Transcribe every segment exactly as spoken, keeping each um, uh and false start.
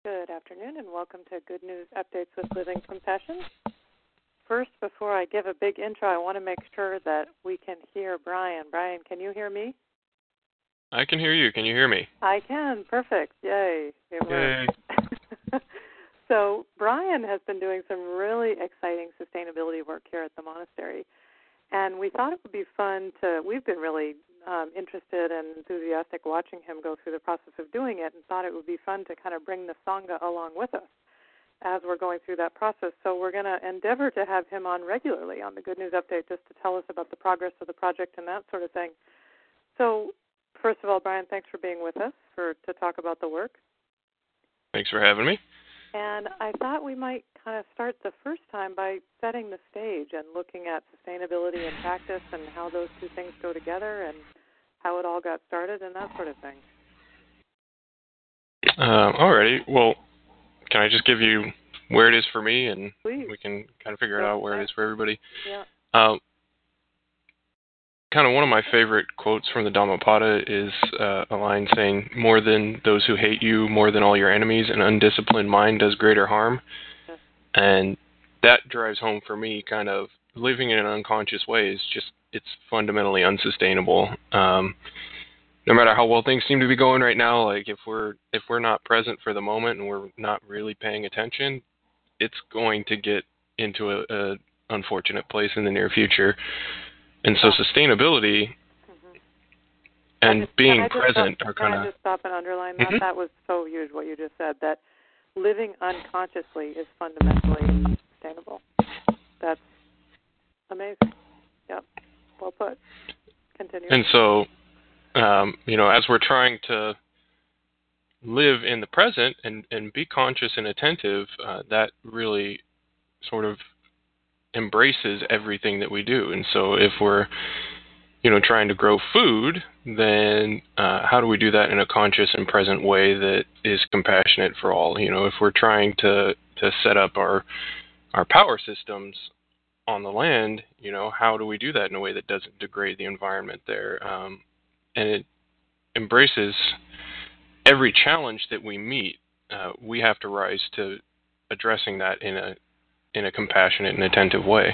Good afternoon, and welcome to Good News Updates with Living Compassion. First, before I give a big intro, I want to make sure that we can hear Brian. Brian, can you hear me? I can hear you. Can you hear me? I can. Perfect. Yay. It Yay. works. So Brian has been doing some really exciting sustainability work here at the monastery, and we thought it would be fun to, we've been really um, interested and enthusiastic watching him go through the process of doing it, and thought it would be fun to kind of bring the Sangha along with us as we're going through that process. So we're going to endeavor to have him on regularly on the Good News Update just to tell us about the progress of the project and that sort of thing. So first of all, Brian, thanks for being with us for to talk about the work. Thanks for having me. And I thought we might kind of start the first time by setting the stage and looking at sustainability and practice and how those two things go together and how it all got started and that sort of thing. Um, alrighty. Well, can I just give you where it is for me, and Please. we can kind of figure yeah, it out where yeah. it is for everybody? Yeah. Um, kind of one of my favorite quotes from the Dhammapada is uh, a line saying, "More than those who hate you, more than all your enemies, an undisciplined mind does greater harm." Yes. And that drives home for me kind of living in an unconscious way is just, it's fundamentally unsustainable. Um, no matter how well things seem to be going right now, like if we're if we're not present for the moment and we're not really paying attention, it's going to get into a, a unfortunate place in the near future. And so sustainability mm-hmm. and just, being stop, present are kind of... Can I just stop and underline that? Mm-hmm. That was so huge what you just said, that living unconsciously is fundamentally sustainable. That's amazing. Yep. Well put. Continue. And so, um, you know, as we're trying to live in the present and, and be conscious and attentive, uh, that really sort of embraces everything that we do. And so if we're, you know, trying to grow food, then uh, how do we do that in a conscious and present way that is compassionate for all? You know, if we're trying to, to set up our our power systems on the land, you know, how do we do that in a way that doesn't degrade the environment there? Um, and it embraces every challenge that we meet. Uh, we have to rise to addressing that in a in a compassionate and attentive way.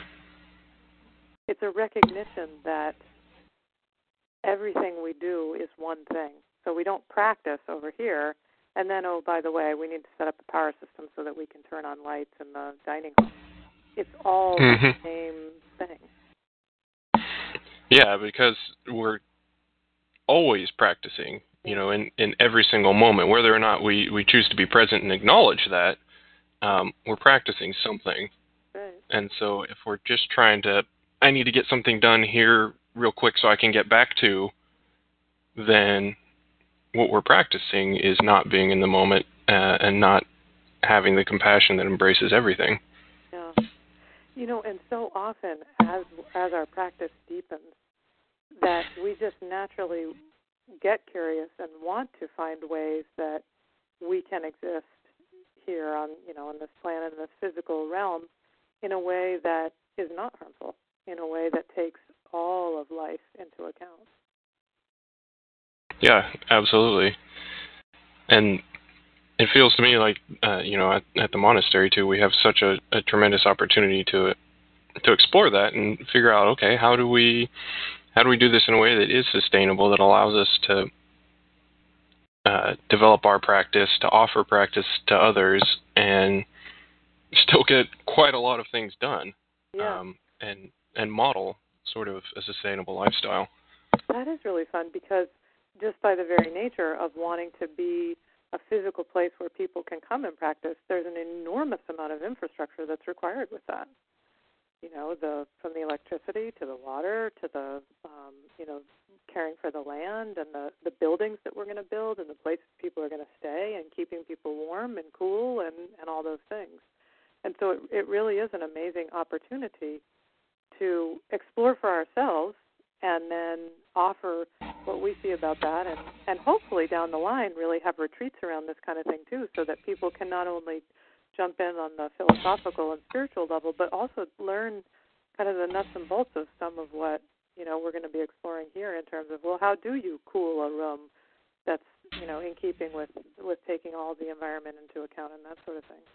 It's a recognition that everything we do is one thing. So we don't practice over here, and then, oh, by the way, we need to set up a power system so that we can turn on lights in the dining hall. It's all mm-hmm. the same thing. Yeah, because we're always practicing, you know, in, in every single moment. Whether or not we, we choose to be present and acknowledge that, um, we're practicing something. Right. And so if we're just trying to, I need to get something done here real quick so I can get back to, then what we're practicing is not being in the moment uh, and not having the compassion that embraces everything. Yeah. You know, and so often as as our practice deepens, that we just naturally get curious and want to find ways that we can exist here on, you know, on this planet, in this physical realm, in a way that is not harmful, in a way that takes all of life into account. Yeah, absolutely. And it feels to me like, uh, you know, at, at the monastery too, we have such a, a tremendous opportunity to to explore that and figure out, okay, how do we how do we do this in a way that is sustainable, that allows us to uh, develop our practice, to offer practice to others, and still get quite a lot of things done, yeah. um, and and model sort of a sustainable lifestyle. That is really fun, because just by the very nature of wanting to be a physical place where people can come and practice, there's an enormous amount of infrastructure that's required with that. You know, the from the electricity to the water to the, um, you know, caring for the land and the, the buildings that we're going to build and the places people are going to stay and keeping people warm and cool and, and all those things. And so it, it really is an amazing opportunity to explore for ourselves and then offer what we see about that, and, and hopefully down the line really have retreats around this kind of thing too, so that people can not only jump in on the philosophical and spiritual level, but also learn kind of the nuts and bolts of some of what, you know, we're going to be exploring here in terms of, well, how do you cool a room that's you know, in keeping with, with taking all the environment into account and that sort of thing.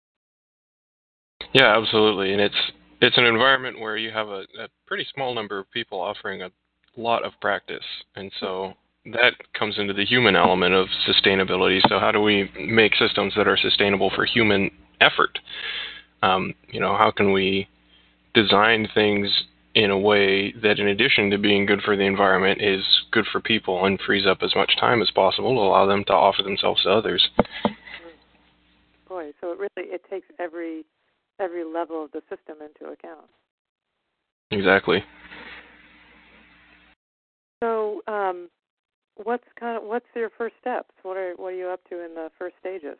Yeah, absolutely. And it's it's an environment where you have a, a pretty small number of people offering a lot of practice. And so that comes into the human element of sustainability. So how do we make systems that are sustainable for human effort? Um, you know, how can we design things in a way that, in addition to being good for the environment, is good for people and frees up as much time as possible to allow them to offer themselves to others? Boy, so it really it takes every every level of the system into account. Exactly. So, um, what's kind of what's your first steps? What are what are you up to in the first stages?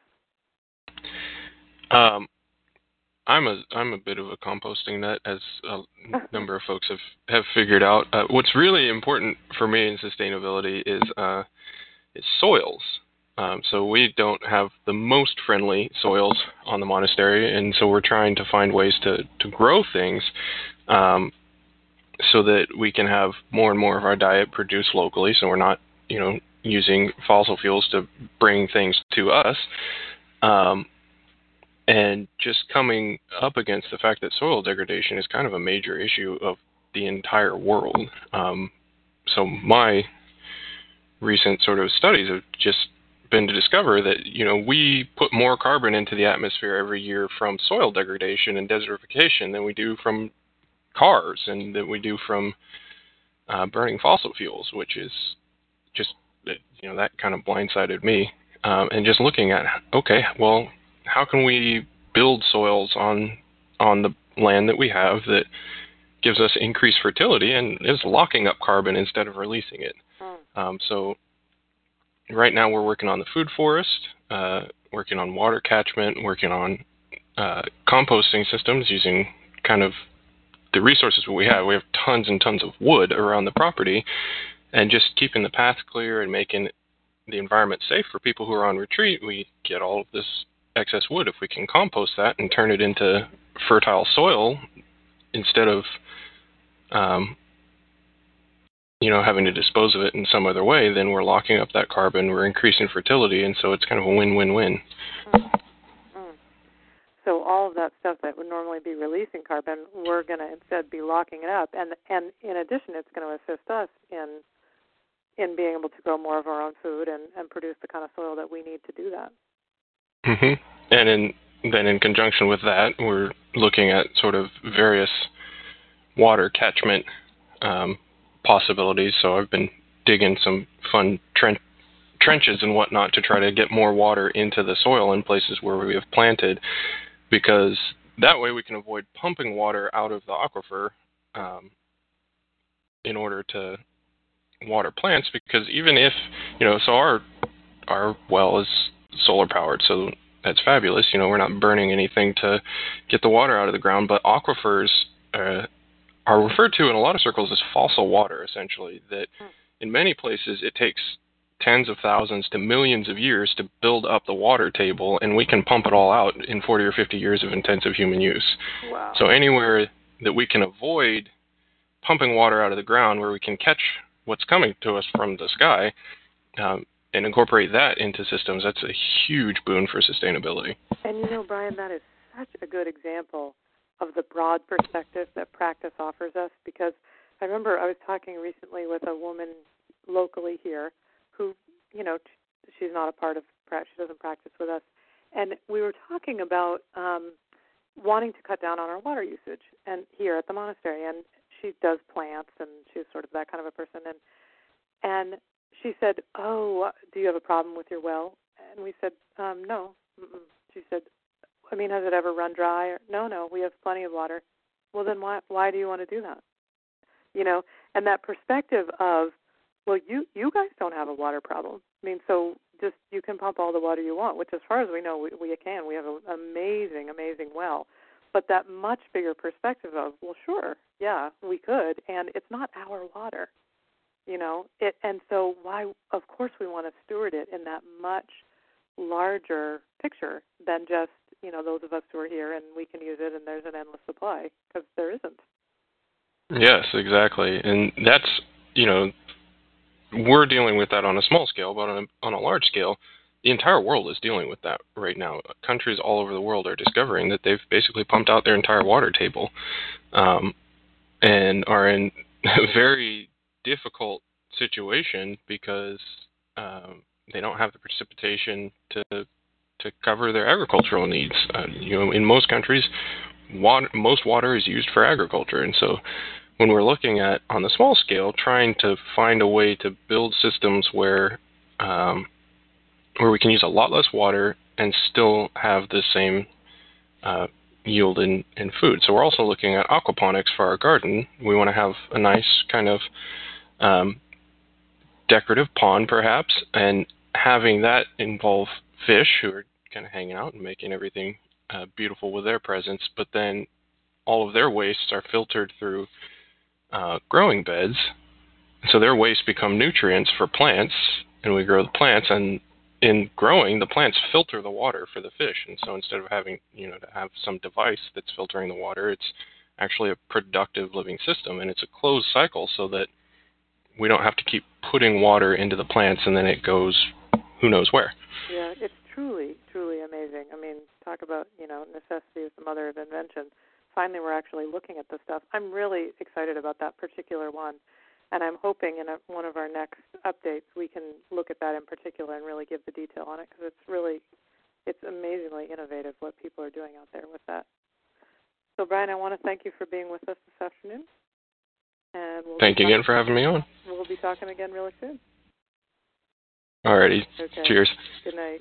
Um, I'm a I'm a bit of a composting nut, as a number of folks have have figured out. Uh, what's really important for me in sustainability is uh, is soils. Um, so we don't have the most friendly soils on the monastery, and so we're trying to find ways to to grow things um, so that we can have more and more of our diet produced locally. So we're not, you know, using fossil fuels to bring things to us. Um, And just coming up against the fact that soil degradation is kind of a major issue of the entire world. Um, so my recent sort of studies have just been to discover that, you know, we put more carbon into the atmosphere every year from soil degradation and desertification than we do from cars and that we do from uh, burning fossil fuels, which is just, you know, that kind of blindsided me. Um, and just looking at, okay, well, how can we build soils on on the land that we have that gives us increased fertility and is locking up carbon instead of releasing it? Um, so right now we're working on the food forest, uh, working on water catchment, working on uh, composting systems using kind of the resources that we have. We have tons and tons of wood around the property, and just keeping the path clear and making the environment safe for people who are on retreat. We get all of this excess wood. If we can compost that and turn it into fertile soil instead of um, you know, having to dispose of it in some other way, then we're locking up that carbon, we're increasing fertility, and so it's kind of a win-win-win. Mm. Mm. So all of that stuff that would normally be releasing carbon, we're going to instead be locking it up, and and in addition, it's going to assist us in in being able to grow more of our own food and, and produce the kind of soil that we need to do that. Mm-hmm. And in, then in conjunction with that, we're looking at sort of various water catchment um, possibilities. So I've been digging some fun tren- trenches and whatnot to try to get more water into the soil in places where we have planted, because that way we can avoid pumping water out of the aquifer um, in order to water plants. Because even if, you know, so our our well is solar powered, so that's fabulous. You know, we're not burning anything to get the water out of the ground, but aquifers uh, are referred to in a lot of circles as fossil water, essentially, that in many places it takes tens of thousands to millions of years to build up the water table, and we can pump it all out in forty or fifty years of intensive human use. Wow. So anywhere that we can avoid pumping water out of the ground, where we can catch what's coming to us from the sky, um, and incorporate that into systems, that's a huge boon for sustainability. And you know, Brian, that is such a good example of the broad perspective that practice offers us, because I remember I was talking recently with a woman locally here who, you know, she's not a part of, she doesn't practice with us, and we were talking about um, wanting to cut down on our water usage and here at the monastery, and she does plants, and she's sort of that kind of a person, and and she said, oh, do you have a problem with your well? And we said, um, no. Mm-mm. She said, I mean, has it ever run dry? Or, no, no, we have plenty of water. Well, then why why do you want to do that? You know, and that perspective of, well, you, you guys don't have a water problem. I mean, so just you can pump all the water you want, which as far as we know, we, we can. We have an amazing, amazing well. But that much bigger perspective of, well, sure, yeah, we could, and it's not our water. You know, it, and so why, of course, we want to steward it in that much larger picture than just, you know, those of us who are here and we can use it and there's an endless supply, because there isn't. Yes, exactly. And that's, you know, we're dealing with that on a small scale, but on a, on a large scale, the entire world is dealing with that right now. Countries all over the world are discovering that they've basically pumped out their entire water table, um, and are in a very difficult situation because um, they don't have the precipitation to to cover their agricultural needs. Uh, you know, in most countries, water, most water is used for agriculture, and so when we're looking at, on the small scale, trying to find a way to build systems where um, where we can use a lot less water and still have the same uh, yield in, in food. So we're also looking at aquaponics for our garden. We want to have a nice kind of um, decorative pond, perhaps, and having that involve fish who are kind of hanging out and making everything uh, beautiful with their presence, but then all of their wastes are filtered through uh, growing beds. So their wastes become nutrients for plants, and we grow the plants, and in growing, the plants filter the water for the fish. And so instead of having, you know, to have some device that's filtering the water, it's actually a productive living system, and it's a closed cycle so that we don't have to keep putting water into the plants and then it goes who knows where. Yeah, it's truly, truly amazing. I mean, talk about, you know, necessity is the mother of invention. Finally, we're actually looking at this stuff. I'm really excited about that particular one. And I'm hoping in a, one of our next updates we can look at that in particular and really give the detail on it, because it's really, it's amazingly innovative what people are doing out there with that. So, Brian, I want to thank you for being with us this afternoon. And we'll Thank you again for having me on. We'll be talking again really soon. Alrighty. Okay. Cheers. Good night.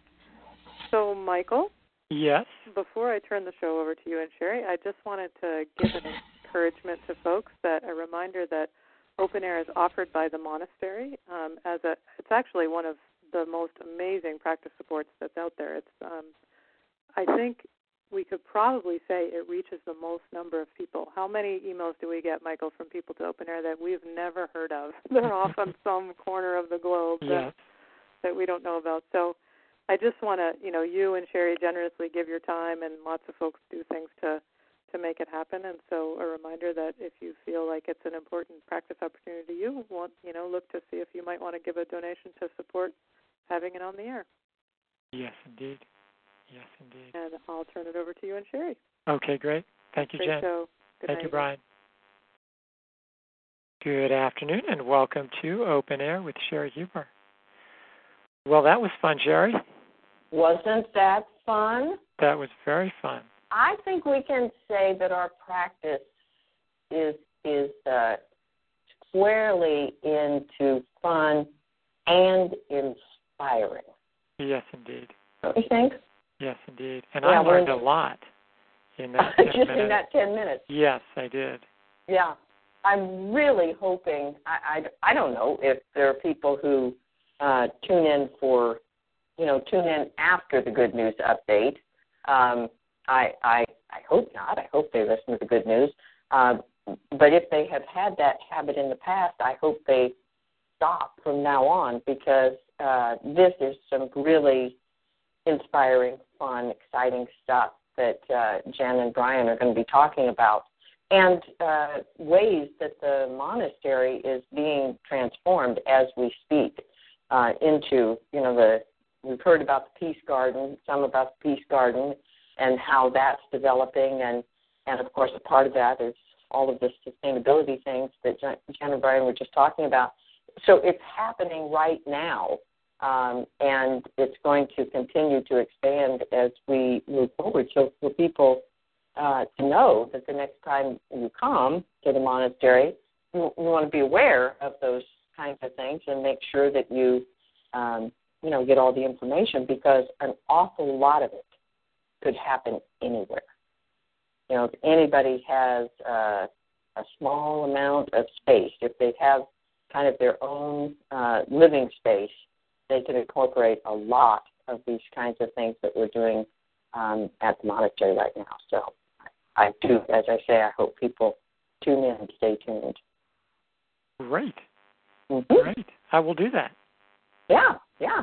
So, Michael? Yes? Before I turn the show over to you and Sherry, I just wanted to give an encouragement to folks, that a reminder that Open Air is offered by the monastery um, as a, it's actually one of the most amazing practice supports that's out there. It's, um, I think we could probably say it reaches the most number of people. How many emails do we get, Michael, from people to Open Air that we've never heard of? They're off on some corner of the globe that, yes. that we don't know about. So I just want to, you know, you and Sherry generously give your time, and lots of folks do things to to make it happen. And so a reminder that if you feel like it's an important practice opportunity to you, want, you know, look to see if you might want to give a donation to support having it on the air. Yes, indeed. Yes, indeed. And I'll turn it over to you and Sherry. Okay, great. Thank you, Great Jen. show. Good Thank night. you, Brian. Good afternoon, and welcome to Open Air with Sherry Huber. Well, that was fun, Sherry. Wasn't that fun? That was very fun. I think we can say that our practice is is uh, squarely into fun and inspiring. Yes, indeed. Don't you think? Yes, indeed. And yeah, I learned a lot in that ten just minutes. in that ten minutes. Yes, I did. Yeah. I'm really hoping, I, I, I don't know if there are people who uh, tune in for, you know, tune in after the Good News update. Um, I, I I hope not. I hope they listen to the good news. Uh, but if they have had that habit in the past, I hope they stop from now on, because uh, this is some really inspiring, fun, exciting stuff that uh, Jen and Brian are going to be talking about, and uh, ways that the monastery is being transformed as we speak uh, into, you know, the, we've heard about the Peace Garden, some about the Peace Garden, and how that's developing, and, and of course a part of that is all of the sustainability things that Jen and Brian were just talking about. So it's happening right now, um, and it's going to continue to expand as we move forward. So for people uh, to know that the next time you come to the monastery, you, you want to be aware of those kinds of things and make sure that you, um, you know, get all the information, because an awful lot of it could happen anywhere. You know, if anybody has uh, a small amount of space, if they have kind of their own uh, living space, they can incorporate a lot of these kinds of things that we're doing um, at the monastery right now. So I do, as I say, I hope people tune in and stay tuned. Great. Mm-hmm. Great. I will do that. Yeah, yeah.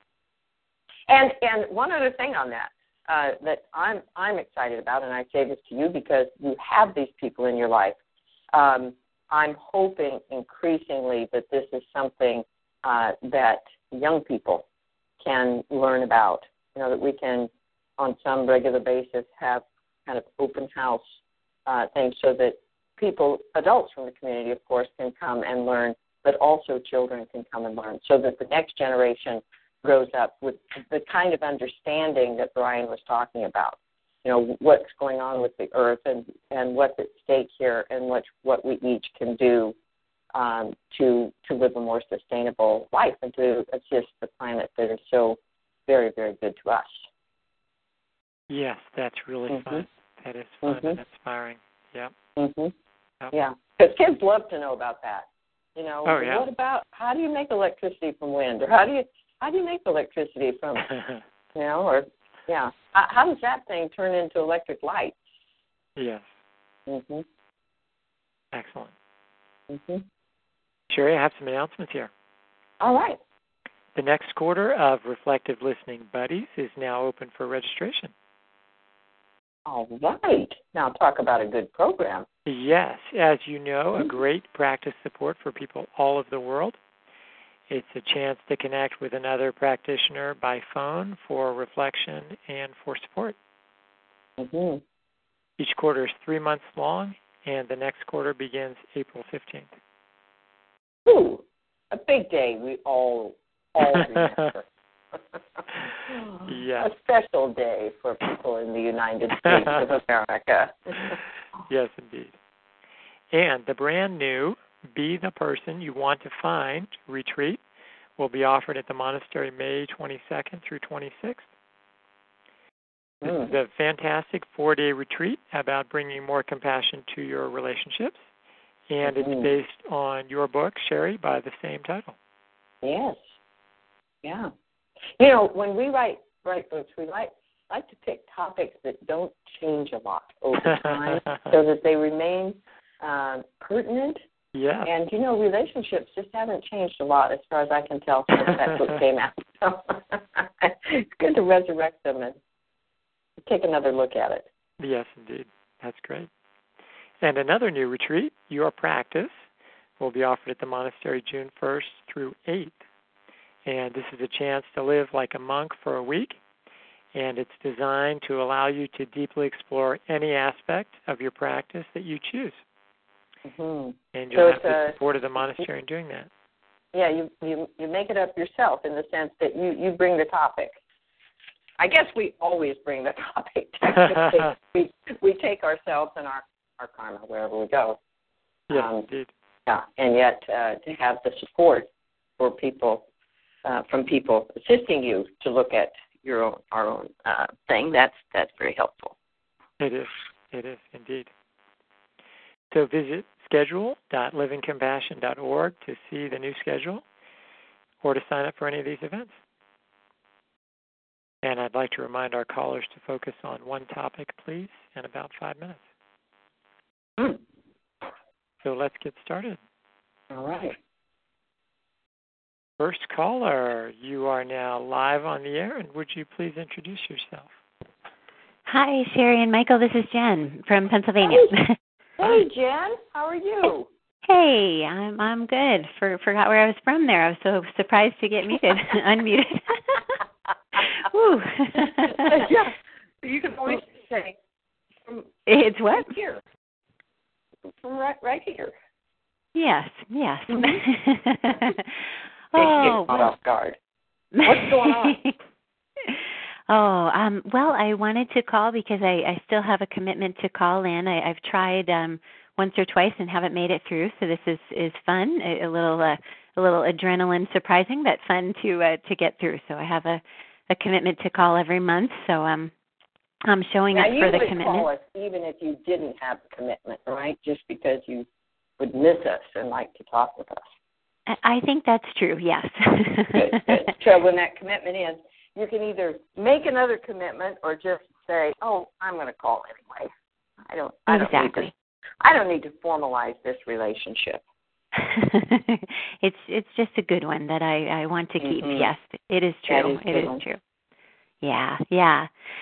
And and one other thing on that. Uh, that I'm I'm excited about, and I say this to you because you have these people in your life. Um, I'm hoping increasingly that this is something uh, that young people can learn about. You know, that we can, on some regular basis, have kind of open house uh, things so that people, adults from the community, of course, can come and learn, but also children can come and learn, so that the next generation grows up with the kind of understanding that Brian was talking about. You know, what's going on with the earth and, and what's at stake here, and what what we each can do um, to to live a more sustainable life and to assist the planet that is so very, very good to us. Yes, that's really mm-hmm. fun. That is fun mm-hmm. and inspiring. Yep. Mm-hmm. Yep. Yeah, because kids love to know about that. You know, oh, yeah. what about, how do you make electricity from wind, or how do you how do you make electricity from, you know, or yeah, how, how does that thing turn into electric light? Yes. Mhm. Excellent. Mhm. Sherry, I have some announcements here. All right. The next quarter of Reflective Listening Buddies is now open for registration. All right. Now talk about a good program. Yes. As you know, a great practice support for people all over the world. It's a chance to connect with another practitioner by phone for reflection and for support. Mm-hmm. Each quarter is three months long, and the next quarter begins April fifteenth. Ooh, a big day we all, all remember. Yes. A special day for people in the United States of America. Yes, indeed. And the brand new Be the Person You Want to Find retreat will be offered at the monastery May twenty-second through twenty-sixth. This mm. is a fantastic four-day retreat about bringing more compassion to your relationships, and mm-hmm. it's based on your book, Sherry, by the same title. Yes. Yeah. You know, when we write write books, we like like to pick topics that don't change a lot over time, so that they remain um, pertinent. Yeah. And, you know, relationships just haven't changed a lot as far as I can tell since that book came out. So it's good to resurrect them and take another look at it. Yes, indeed. That's great. And another new retreat, Your Practice, will be offered at the monastery June first through eighth. And this is a chance to live like a monk for a week. And it's designed to allow you to deeply explore any aspect of your practice that you choose. Mm-hmm. And you'll so have the support of the monastery in doing that. Yeah, you, you you make it up yourself in the sense that you, you bring the topic. I guess we always bring the topic. we we take ourselves and our, our karma wherever we go. Yes, um, indeed. Yeah, and yet uh, to have the support for people, uh, from people assisting you to look at your own, our own uh, thing, that's that's very helpful. It is. It is, indeed. So visit schedule dot living compassion dot org to see the new schedule or to sign up for any of these events. And I'd like to remind our callers to focus on one topic, please, in about five minutes. Mm. So let's get started. All right. First caller, you are now live on the air, and would you please introduce yourself? Hi, Sherry and Michael. This is Jen from Pennsylvania. Hey, hey Jen. How are you? Hey, I'm I'm good. For, forgot where I was from there. I was so surprised to get muted, unmuted. Woo. Yeah. You can always say from it's what? Right here. From right, right here. Yes, yes. Mm-hmm. Oh, well. Off guard. What's going on? Oh, um, well, I wanted to call because I, I still have a commitment to call in. I, I've tried um, once or twice and haven't made it through, so this is, is fun. A, a little uh, a little adrenaline surprising, but fun to uh, to get through. So I have a, a commitment to call every month. So um, I'm showing now, up for the would commitment. Call us even if you didn't have a commitment, right? Just because you would miss us and like to talk with us. I think that's true. Yes. Good, good. So when that commitment is, you can either make another commitment or just say, "Oh, I'm going to call anyway." I don't. I don't exactly. need to. I don't need to formalize this relationship. it's it's just a good one that I, I want to keep. Mm-hmm. Yes, it is true. That is it is one. true. Yeah, yeah,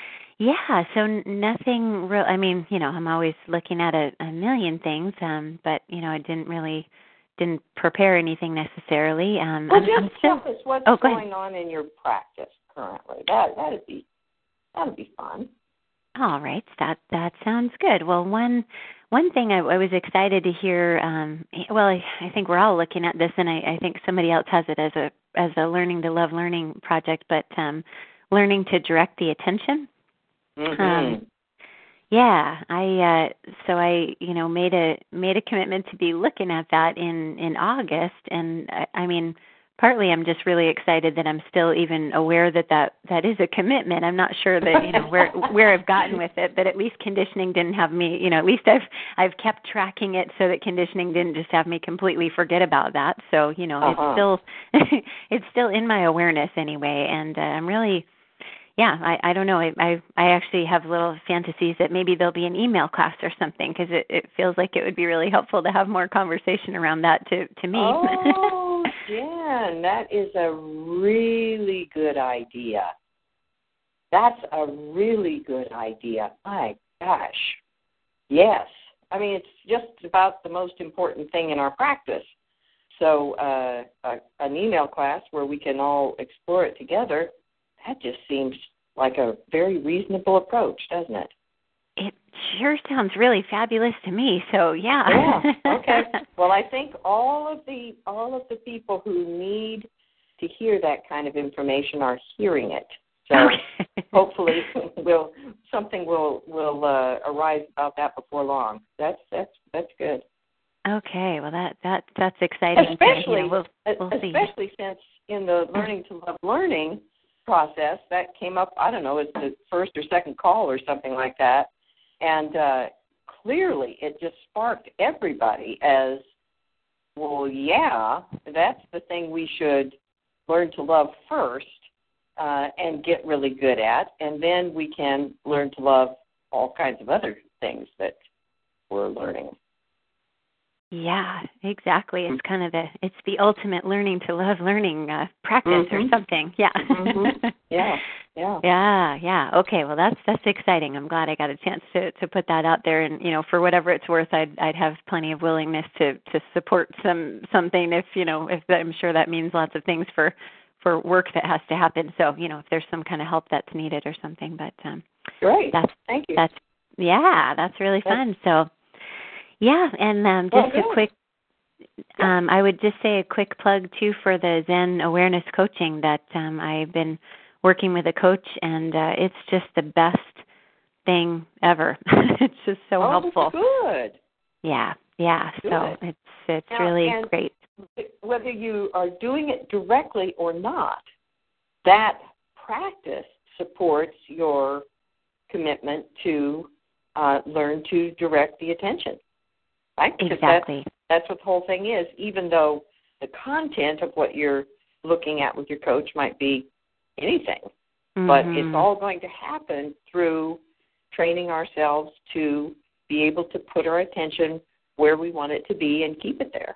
Yeah, so n- nothing real. I mean, you know, I'm always looking at a, a million things, um, but you know, I didn't really didn't prepare anything necessarily. Um, Well, I'm, just I'm still. tell us what's Oh, go going ahead. on in your practice currently. That that'd be that'd be fun. All right, that that sounds good. Well, one one thing I, I was excited to hear. Um, well, I, I think we're all looking at this, and I, I think somebody else has it as a as a learning to love learning project, but um, learning to direct the attention. Mm-hmm. Um, yeah, I uh, so I you know made a made a commitment to be looking at that in in August, and I, I mean, partly I'm just really excited that I'm still even aware that, that that is a commitment. I'm not sure that you know where where I've gotten with it, but at least conditioning didn't have me. You know, at least I've I've kept tracking it so that conditioning didn't just have me completely forget about that. So you know, Uh-huh. it's still it's still in my awareness anyway, and uh, I'm really. Yeah, I, I don't know. I, I I actually have little fantasies that maybe there'll be an email class or something because it, it feels like it would be really helpful to have more conversation around that to to me. Oh, Jen, that is a really good idea. That's a really good idea. My gosh. Yes. I mean, it's just about the most important thing in our practice. So uh, a, an email class where we can all explore it together, that just seems like a very reasonable approach, doesn't it? It sure sounds really fabulous to me. So yeah. Yeah. Okay. Well, I think all of the all of the people who need to hear that kind of information are hearing it. So okay. hopefully, will something will will uh, arise about that before long. That's that's that's good. Okay. Well, that that that's exciting. Especially, to, you know, we'll, we'll especially see. since in the learning to love learning process that came up, I don't know, it's the first or second call or something like that, and uh, clearly it just sparked everybody as, well, yeah, that's the thing we should learn to love first uh, and get really good at, and then we can learn to love all kinds of other things that we're learning. Yeah, exactly. It's kind of the it's the ultimate learning to love learning uh, practice mm-hmm. or something. Yeah. mm-hmm. Yeah. Yeah. Yeah, yeah. Okay, well that's that's exciting. I'm glad I got a chance to to put that out there, and you know, for whatever it's worth, I'd I'd have plenty of willingness to to support some something if, you know, if I'm sure that means lots of things for for work that has to happen. So, you know, if there's some kind of help that's needed or something, but um Great. That's Thank you. That's yeah, that's really That's, fun. So yeah, and um, just well, a quick, yeah. um, I would just say a quick plug too for the Zen Awareness Coaching that um, I've been working with a coach, and uh, it's just the best thing ever. It's just so oh, helpful. Good. Yeah, yeah. Good. So it's it's now, really and great. Whether you are doing it directly or not, that practice supports your commitment to uh, learn to direct the attention. Right? Exactly. That's, that's what the whole thing is, even though the content of what you're looking at with your coach might be anything. Mm-hmm. But it's all going to happen through training ourselves to be able to put our attention where we want it to be and keep it there.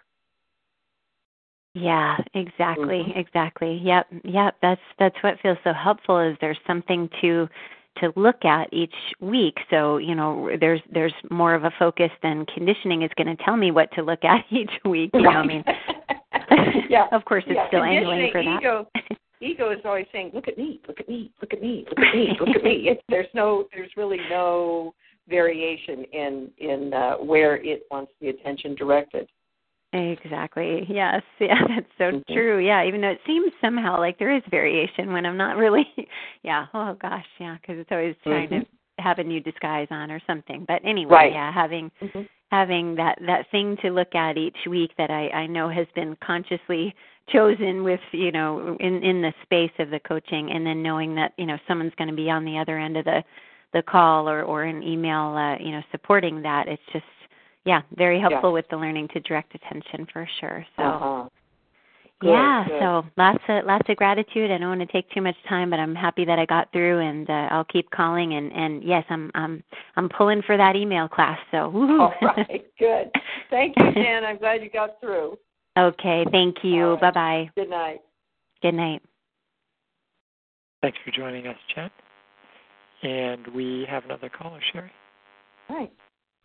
Yeah, exactly, Mm-hmm. exactly. Yep, yep. That's that's what feels so helpful is there's something to to look at each week. So, you know, there's there's more of a focus than conditioning is going to tell me what to look at each week. You know, I mean, yeah. of course, it's yeah. still angling for ego, that. Ego is always saying, "Look at me, look at me, look at me, look at me, look at me." It's, there's no, there's really no variation in in uh, where it wants the attention directed. Exactly. Yes. Yeah, that's so mm-hmm. true. Yeah, even though it seems somehow like there is variation when I'm not really. Yeah. Oh gosh. Yeah, because it's always trying mm-hmm. to have a new disguise on or something. But anyway, right. yeah, having mm-hmm. having that that thing to look at each week that I I know has been consciously chosen with, you know, in in the space of the coaching, and then knowing that, you know, someone's going to be on the other end of the the call or or an email, uh, you know, supporting that. It's just. Yeah, very helpful yeah. with the learning to direct attention for sure. So, uh-huh. good, yeah, good. so lots of lots of gratitude. I don't want to take too much time, but I'm happy that I got through, and uh, I'll keep calling. And, and yes, I'm I'm I'm pulling for that email class. So, woo-hoo. All right, good. Thank you, Jen. I'm glad you got through. Okay, thank you. Right. Bye bye. Good night. Good night. Thanks for joining us, Jen. And we have another caller, Sherry. All right.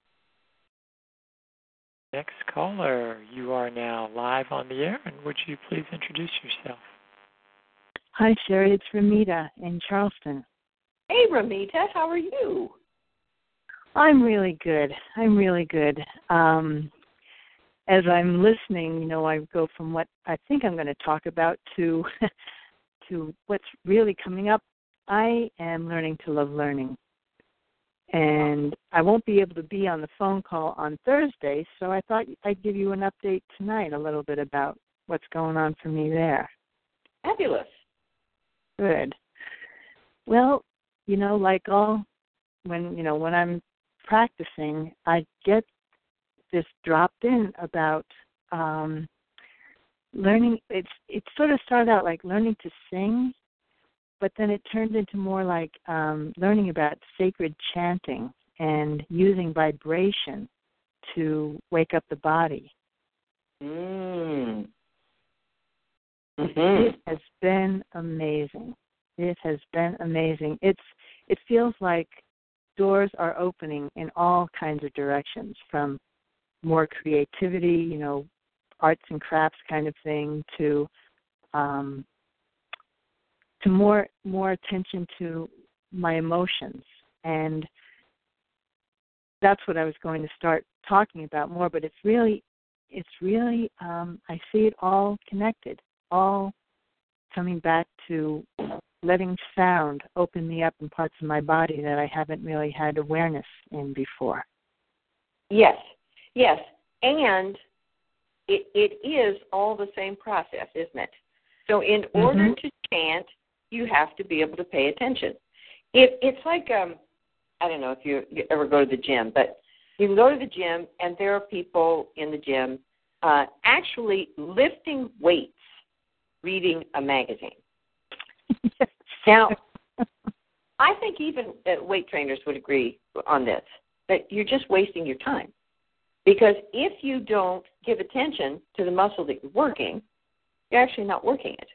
Next caller, you are now live on the air, and would you please introduce yourself? Hi, Sherry. It's Ramita in Charleston. Hey, Ramita. How are you? I'm really good. I'm really good. Um, as I'm listening, you know, I go from what I think I'm going to talk about to to what's really coming up. I am learning to love learning. And I won't be able to be on the phone call on Thursday, so I thought I'd give you an update tonight a little bit about what's going on for me there. Fabulous. Good. Well, you know, like all, when, you know, when I'm practicing, I get this dropped in about um, learning. It's it sort of started out like learning to sing, but then it turned into more like um, learning about sacred chanting and using vibration to wake up the body. Mm. Mm-hmm. It has been amazing. It has been amazing. It's it feels like doors are opening in all kinds of directions, from more creativity, you know, arts and crafts kind of thing, to um, to more more attention to my emotions. And that's what I was going to start talking about more, but it's really, it's really, um, I see it all connected, all coming back to letting sound open me up in parts of my body that I haven't really had awareness in before. Yes, yes. And it, it is all the same process, isn't it? So in mm-hmm. order to chant, you have to be able to pay attention. It, it's like, um, I don't know if you, you ever go to the gym, but you can go to the gym and there are people in the gym uh, actually lifting weights, reading a magazine. Yes. Now, I think even uh, weight trainers would agree on this, that you're just wasting your time. Because if you don't give attention to the muscle that you're working, you're actually not working it.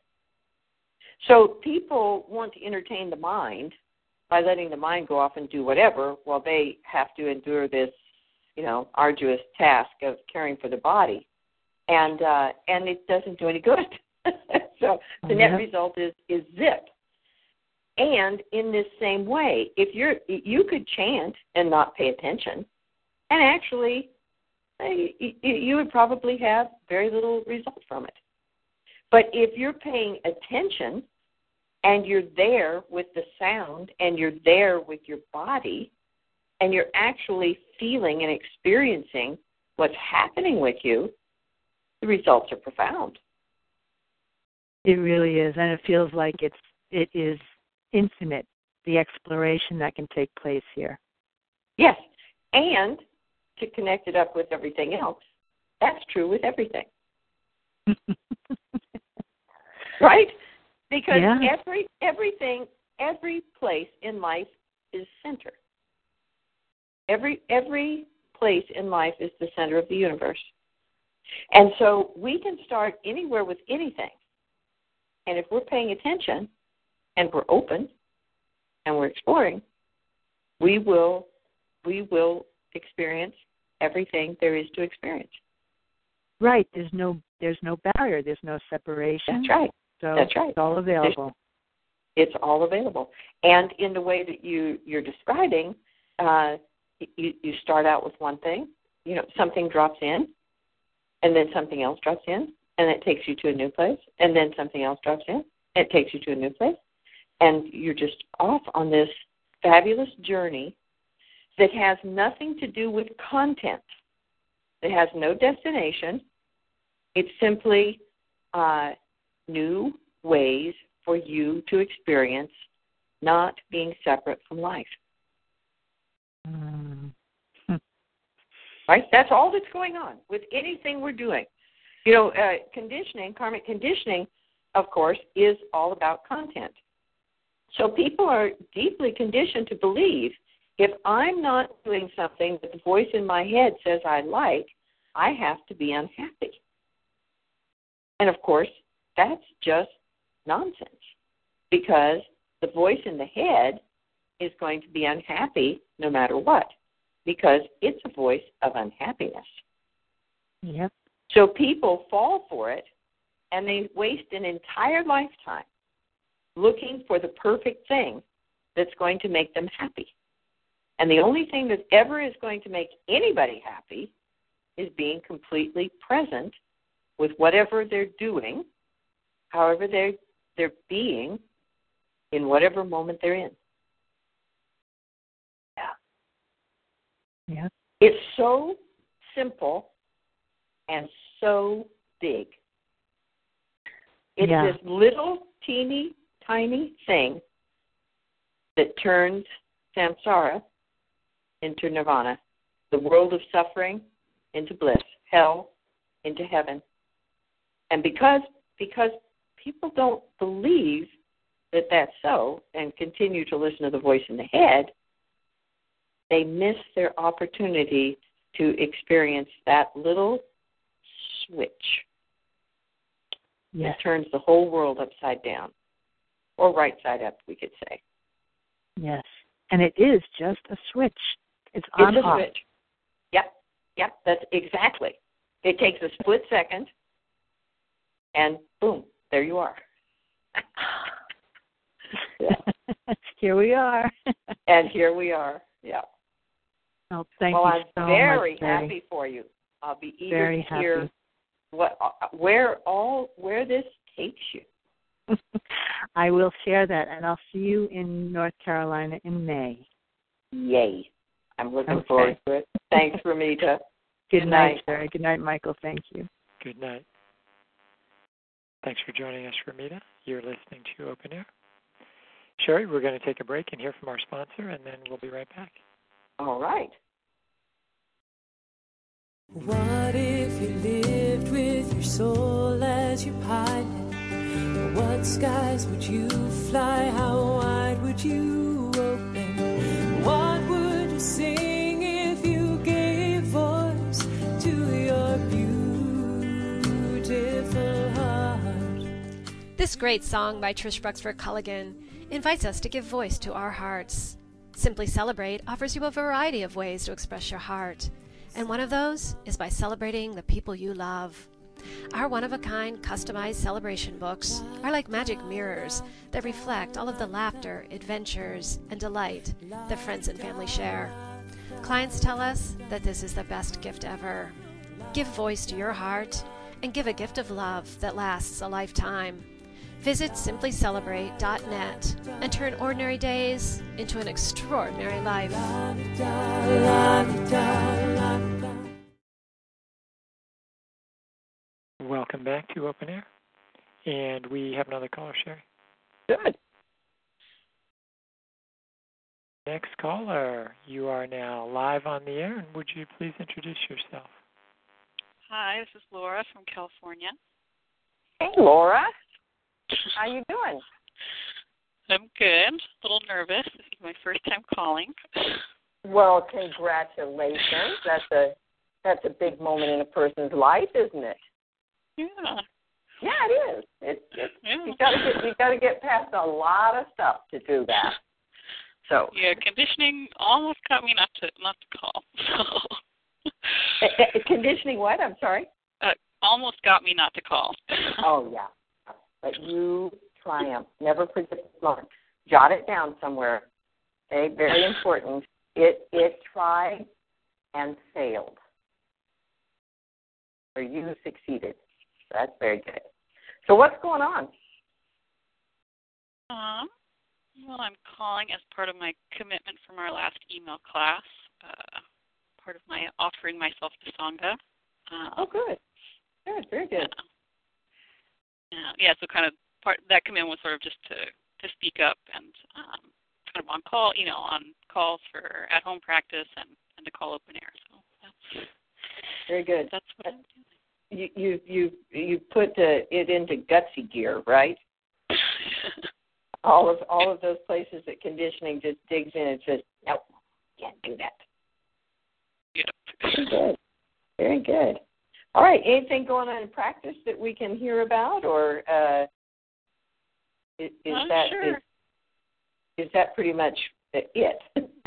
So people want to entertain the mind by letting the mind go off and do whatever while they have to endure this, you know, arduous task of caring for the body. And uh, and it doesn't do any good. So the net yeah. result is, is zip. And in this same way, if you're, you could chant and not pay attention, and actually you would probably have very little result from it. But if you're paying attention and you're there with the sound and you're there with your body and you're actually feeling and experiencing what's happening with you, the results are profound. It really is, and it feels like it's it is infinite, the exploration that can take place here. Yes, and to connect it up with everything else, that's true with everything. Right? Because yeah. every everything, every place in life is center. Every every place in life is the center of the universe. And so we can start anywhere with anything. And if we're paying attention and we're open and we're exploring, we will we will experience everything there is to experience. Right. There's no there's no barrier. There's no separation. That's right. So That's right. It's all available. There's, it's all available. And in the way that you, you're describing, uh, you, you start out with one thing, you know, something drops in, and then something else drops in, and it takes you to a new place, and then something else drops in, and it takes you to a new place, and you're just off on this fabulous journey that has nothing to do with content. It has no destination. It's simply uh, new ways for you to experience not being separate from life. Mm. Right? That's all that's going on with anything we're doing. You know, uh, conditioning, karmic conditioning, of course, is all about content. So people are deeply conditioned to believe if I'm not doing something that the voice in my head says I like, I have to be unhappy. And, of course, that's just nonsense because the voice in the head is going to be unhappy no matter what, because it's a voice of unhappiness. Yep. So people fall for it, and they waste an entire lifetime looking for the perfect thing that's going to make them happy. And the only thing that ever is going to make anybody happy is being completely present with whatever they're doing, however they're, they're being, in whatever moment they're in. Yeah. Yeah. It's so simple and so big. It's yeah. this little, teeny, tiny thing that turns samsara into nirvana, the world of suffering into bliss, hell into heaven. And because because people don't believe that that's so and continue to listen to the voice in the head, they miss their opportunity to experience that little switch yes. that turns the whole world upside down, or right side up, we could say. Yes. And it is just a switch. It's It's on a off. switch. Yep, yep, that's exactly. It takes a split second, and boom, there you are. Yeah. Here we are. And here we are, yeah. Oh, thank well, you I'm so very much, happy Terry. for you. I'll be eager Very to hear happy. what, where all, where this takes you. I will share that, and I'll see you in North Carolina in May. Yay. I'm looking Okay. forward to it. Thanks, Ramita. Good, Good night, night. Terry. Good night, Michael. Thank you. Good night. Thanks for joining us, Ramita. You're listening to Open Air. Sherry, we're going to take a break and hear from our sponsor, and then we'll be right back. All right. What if you lived with your soul as your pilot? What skies would you fly? How wide would you open? What would you sing if you gave voice to your beautiful heart? This great song by Trish Bruxford Culligan invites us to give voice to our hearts. Simply Celebrate offers you a variety of ways to express your heart, and one of those is by celebrating the people you love. Our one-of-a-kind customized celebration books are like magic mirrors that reflect all of the laughter, adventures, and delight that friends and family share. Clients tell us that this is the best gift ever. Give voice to your heart and give a gift of love that lasts a lifetime. Visit simply celebrate dot net and turn ordinary days into an extraordinary life. Welcome back to Open Air. And we have another caller, Sherry. Good. Next caller, you are now live on the air, and would you please introduce yourself? Hi, this is Laura from California. Hey, Laura. How you doing? I'm good. A little nervous. This is my first time calling. Well, congratulations. That's a that's a big moment in a person's life, isn't it? Yeah. Yeah, it is. It's, it's Yeah. you gotta get you gotta get past a lot of stuff to do that. So Yeah, conditioning almost got me not to not to call. So uh, uh, conditioning what? I'm sorry. uh, almost got me not to call. Oh yeah. But you triumph. Never forget this moment. Jot it down somewhere. Okay, very important. It it tried and failed. Or you succeeded. That's very good. So what's going on? Um, well, I'm calling as part of my commitment from our last email class. Uh, part of my offering myself to Sangha. Uh, Oh, good. Good. Very good. Yeah, yeah. So kind of part that commitment was sort of just to to speak up and um, kind of on call, you know, on calls for at home practice and, and to call open air. So that's Very good. that's what I'm doing. You you you you put uh, it into gutsy gear, right? all of all of those places that conditioning just digs in and says, nope, can't do that. Yep. Very good. Very good. All right. Anything going on in practice that we can hear about, or uh, is, is Uh, that sure. is, is that pretty much it.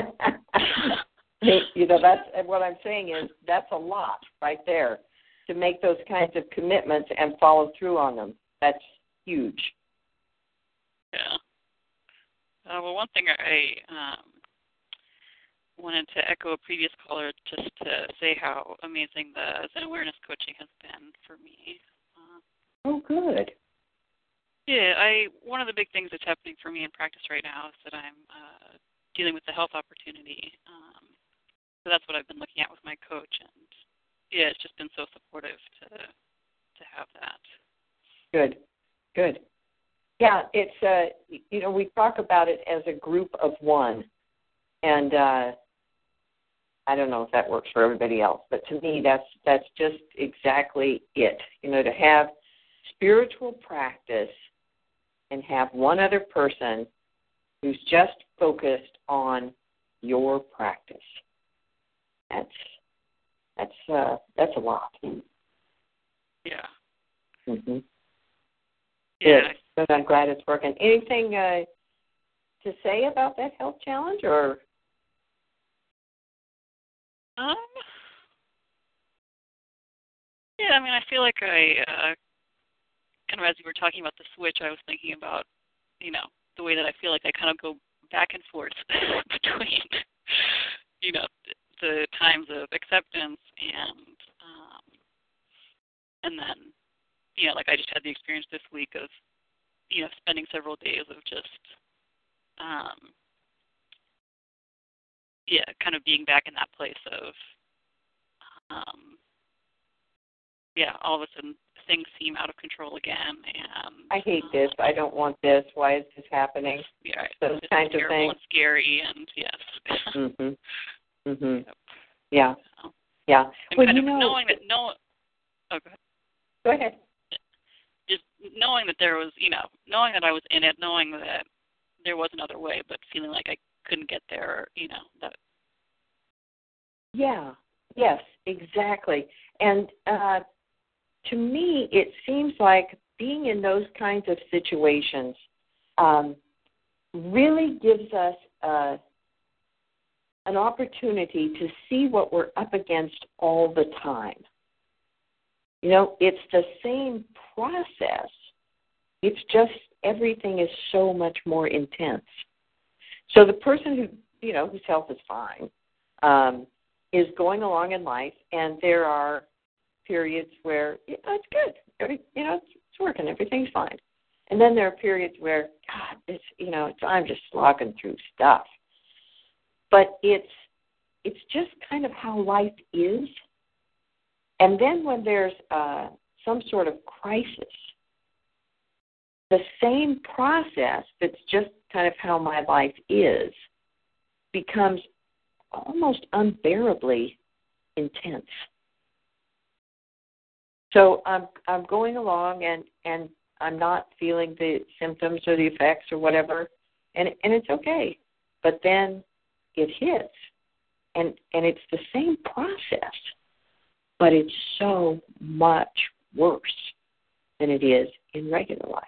You know, that's what I'm saying is that's a lot right there to make those kinds of commitments and follow through on them. That's huge. Yeah. Uh, well, one thing I um, wanted to echo a previous caller just to say how amazing the Zen awareness coaching has been for me. Uh, oh, good. Yeah, I one of the big things that's happening for me in practice right now is that I'm uh, dealing with the health opportunity. Um, so that's what I've been looking at with my coach, and yeah, it's just been so supportive to to have that. Good, good. Yeah, it's uh, you know, we talk about it as a group of one, and uh, I don't know if that works for everybody else, but to me, that's that's just exactly it. You know, to have spiritual practice and have one other person who's just focused on your practice. That's that's uh, that's a lot. Yeah. Mhm. Yeah. Good. But I'm glad it's working. Anything uh, to say about that health challenge, or? Um. Yeah, I mean, I feel like I uh, kind of as you were talking about the switch, I was thinking about, you know, the way that I feel like I kind of go back and forth between, you know, the times of acceptance and, um, and then, you know, like I just had the experience this week of, you know, spending several days of just, um, yeah, kind of being back in that place of, um, yeah, all of a sudden things seem out of control again, and I hate um, this. I don't want this. Why is this happening? Yeah, those it's kinds of terrible things. And scary, and yes. Mhm. Mhm. Yep. Yeah. So, Yeah. and Well, kind you of know, knowing that no. Oh, go ahead. Go ahead. Just knowing that there was, you know, knowing that I was in it, knowing that there was another way, but feeling like I couldn't get there, you know, that. Yeah. Yes. Exactly. And uh, to me, it seems like being in those kinds of situations um, really gives us uh, an opportunity to see what we're up against all the time. You know, it's the same process. It's just everything is so much more intense. So the person who, you know, whose health is fine um, is going along in life, and there are periods where, you know, it's good. Every, you know, it's, it's working. Everything's fine. And then there are periods where, God, it's, you know, it's, I'm just slogging through stuff. But it's it's just kind of how life is. And then when there's uh, some sort of crisis, the same process that's just kind of how my life is becomes almost unbearably intense. So I'm I'm going along and, and I'm not feeling the symptoms or the effects or whatever, and and it's okay. But then it hits, and and it's the same process, but it's so much worse than it is in regular life.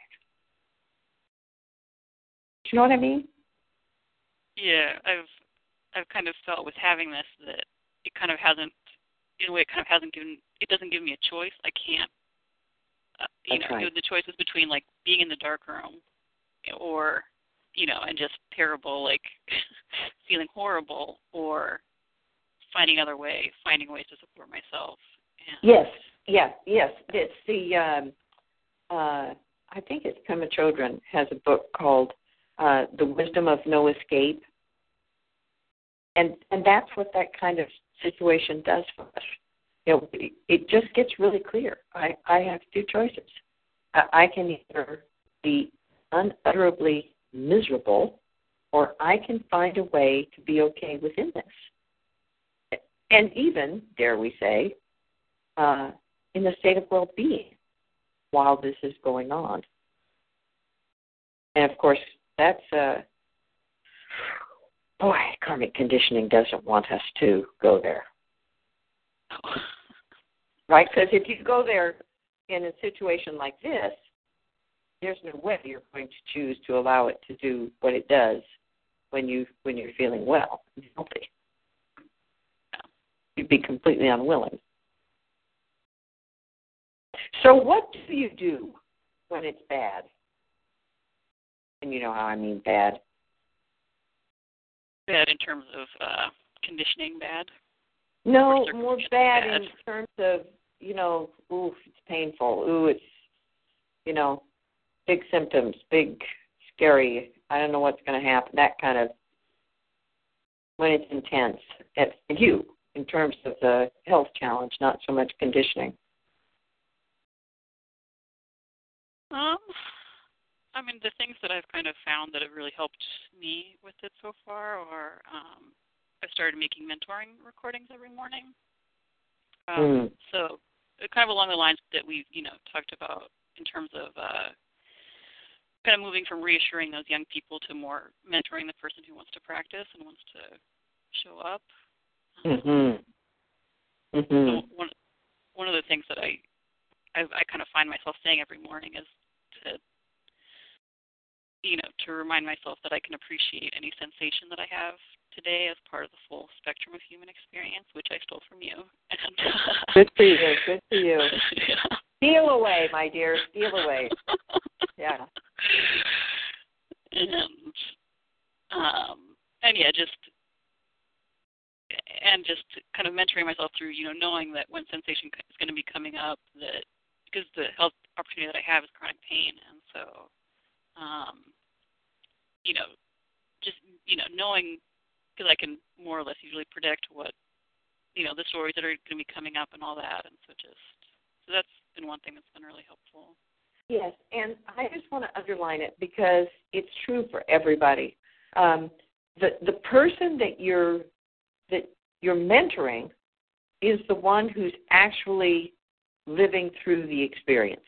Do you know what I mean? Yeah, I've I've kind of felt with having this that it kind of hasn't, in a way, it kind of hasn't given, it doesn't give me a choice. I can't, uh, you That's know, right. the choices between like being in the dark room or, you know, and just terrible, like feeling horrible, or finding another way, finding ways to support myself. And Yes, yes, yes. It's the, um, uh, I think it's Pema Chodron has a book called uh, The Wisdom of No Escape. And and that's what that kind of situation does for us. You know, it, it just gets really clear. I, I have two choices. I, I can either be unutterably miserable, or I can find a way to be okay within this. And even, dare we say, uh, in the state of well-being while this is going on. And, of course, that's, uh, boy, karmic conditioning doesn't want us to go there. Right? Because if you go there in a situation like this, there's no way you're going to choose to allow it to do what it does when you when you're feeling well and healthy. You'd be completely unwilling. So what do you do when it's bad? And you know how I mean bad. Bad in terms of uh, conditioning bad? No, more bad, bad in terms of, you know, ooh, it's painful. Ooh, it's, you know, big symptoms, big, scary. I don't know what's going to happen. That kind of, when it's intense. It's you, in terms of the health challenge, not so much conditioning. Um, I mean, the things that I've kind of found that have really helped me with it so far are um, I started making mentoring recordings every morning. Um, mm. So kind of along the lines that we've, you know, talked about in terms of uh, kind of moving from reassuring those young people to more mentoring the person who wants to practice and wants to show up. Mm-hmm. Mm-hmm. So one, one of the things that I, I I kind of find myself saying every morning is to, you know, to remind myself that I can appreciate any sensation that I have today as part of the full spectrum of human experience, which I stole from you. And, uh, good for you. Good for you. Yeah. Steal away, my dear. Steal away. Yeah. And um, and yeah, just and just kind of mentoring myself through, you know, knowing that when sensation is going to be coming up, that because the health opportunity that I have is chronic pain, and so, um, you know, just, you know, knowing, because I can more or less usually predict what, you know, the stories that are going to be coming up and all that, and so just, so that's been one thing that's been really helpful. Yes, and I just want to underline it because it's true for everybody. Um, the the person that you're that you're mentoring is the one who's actually living through the experience,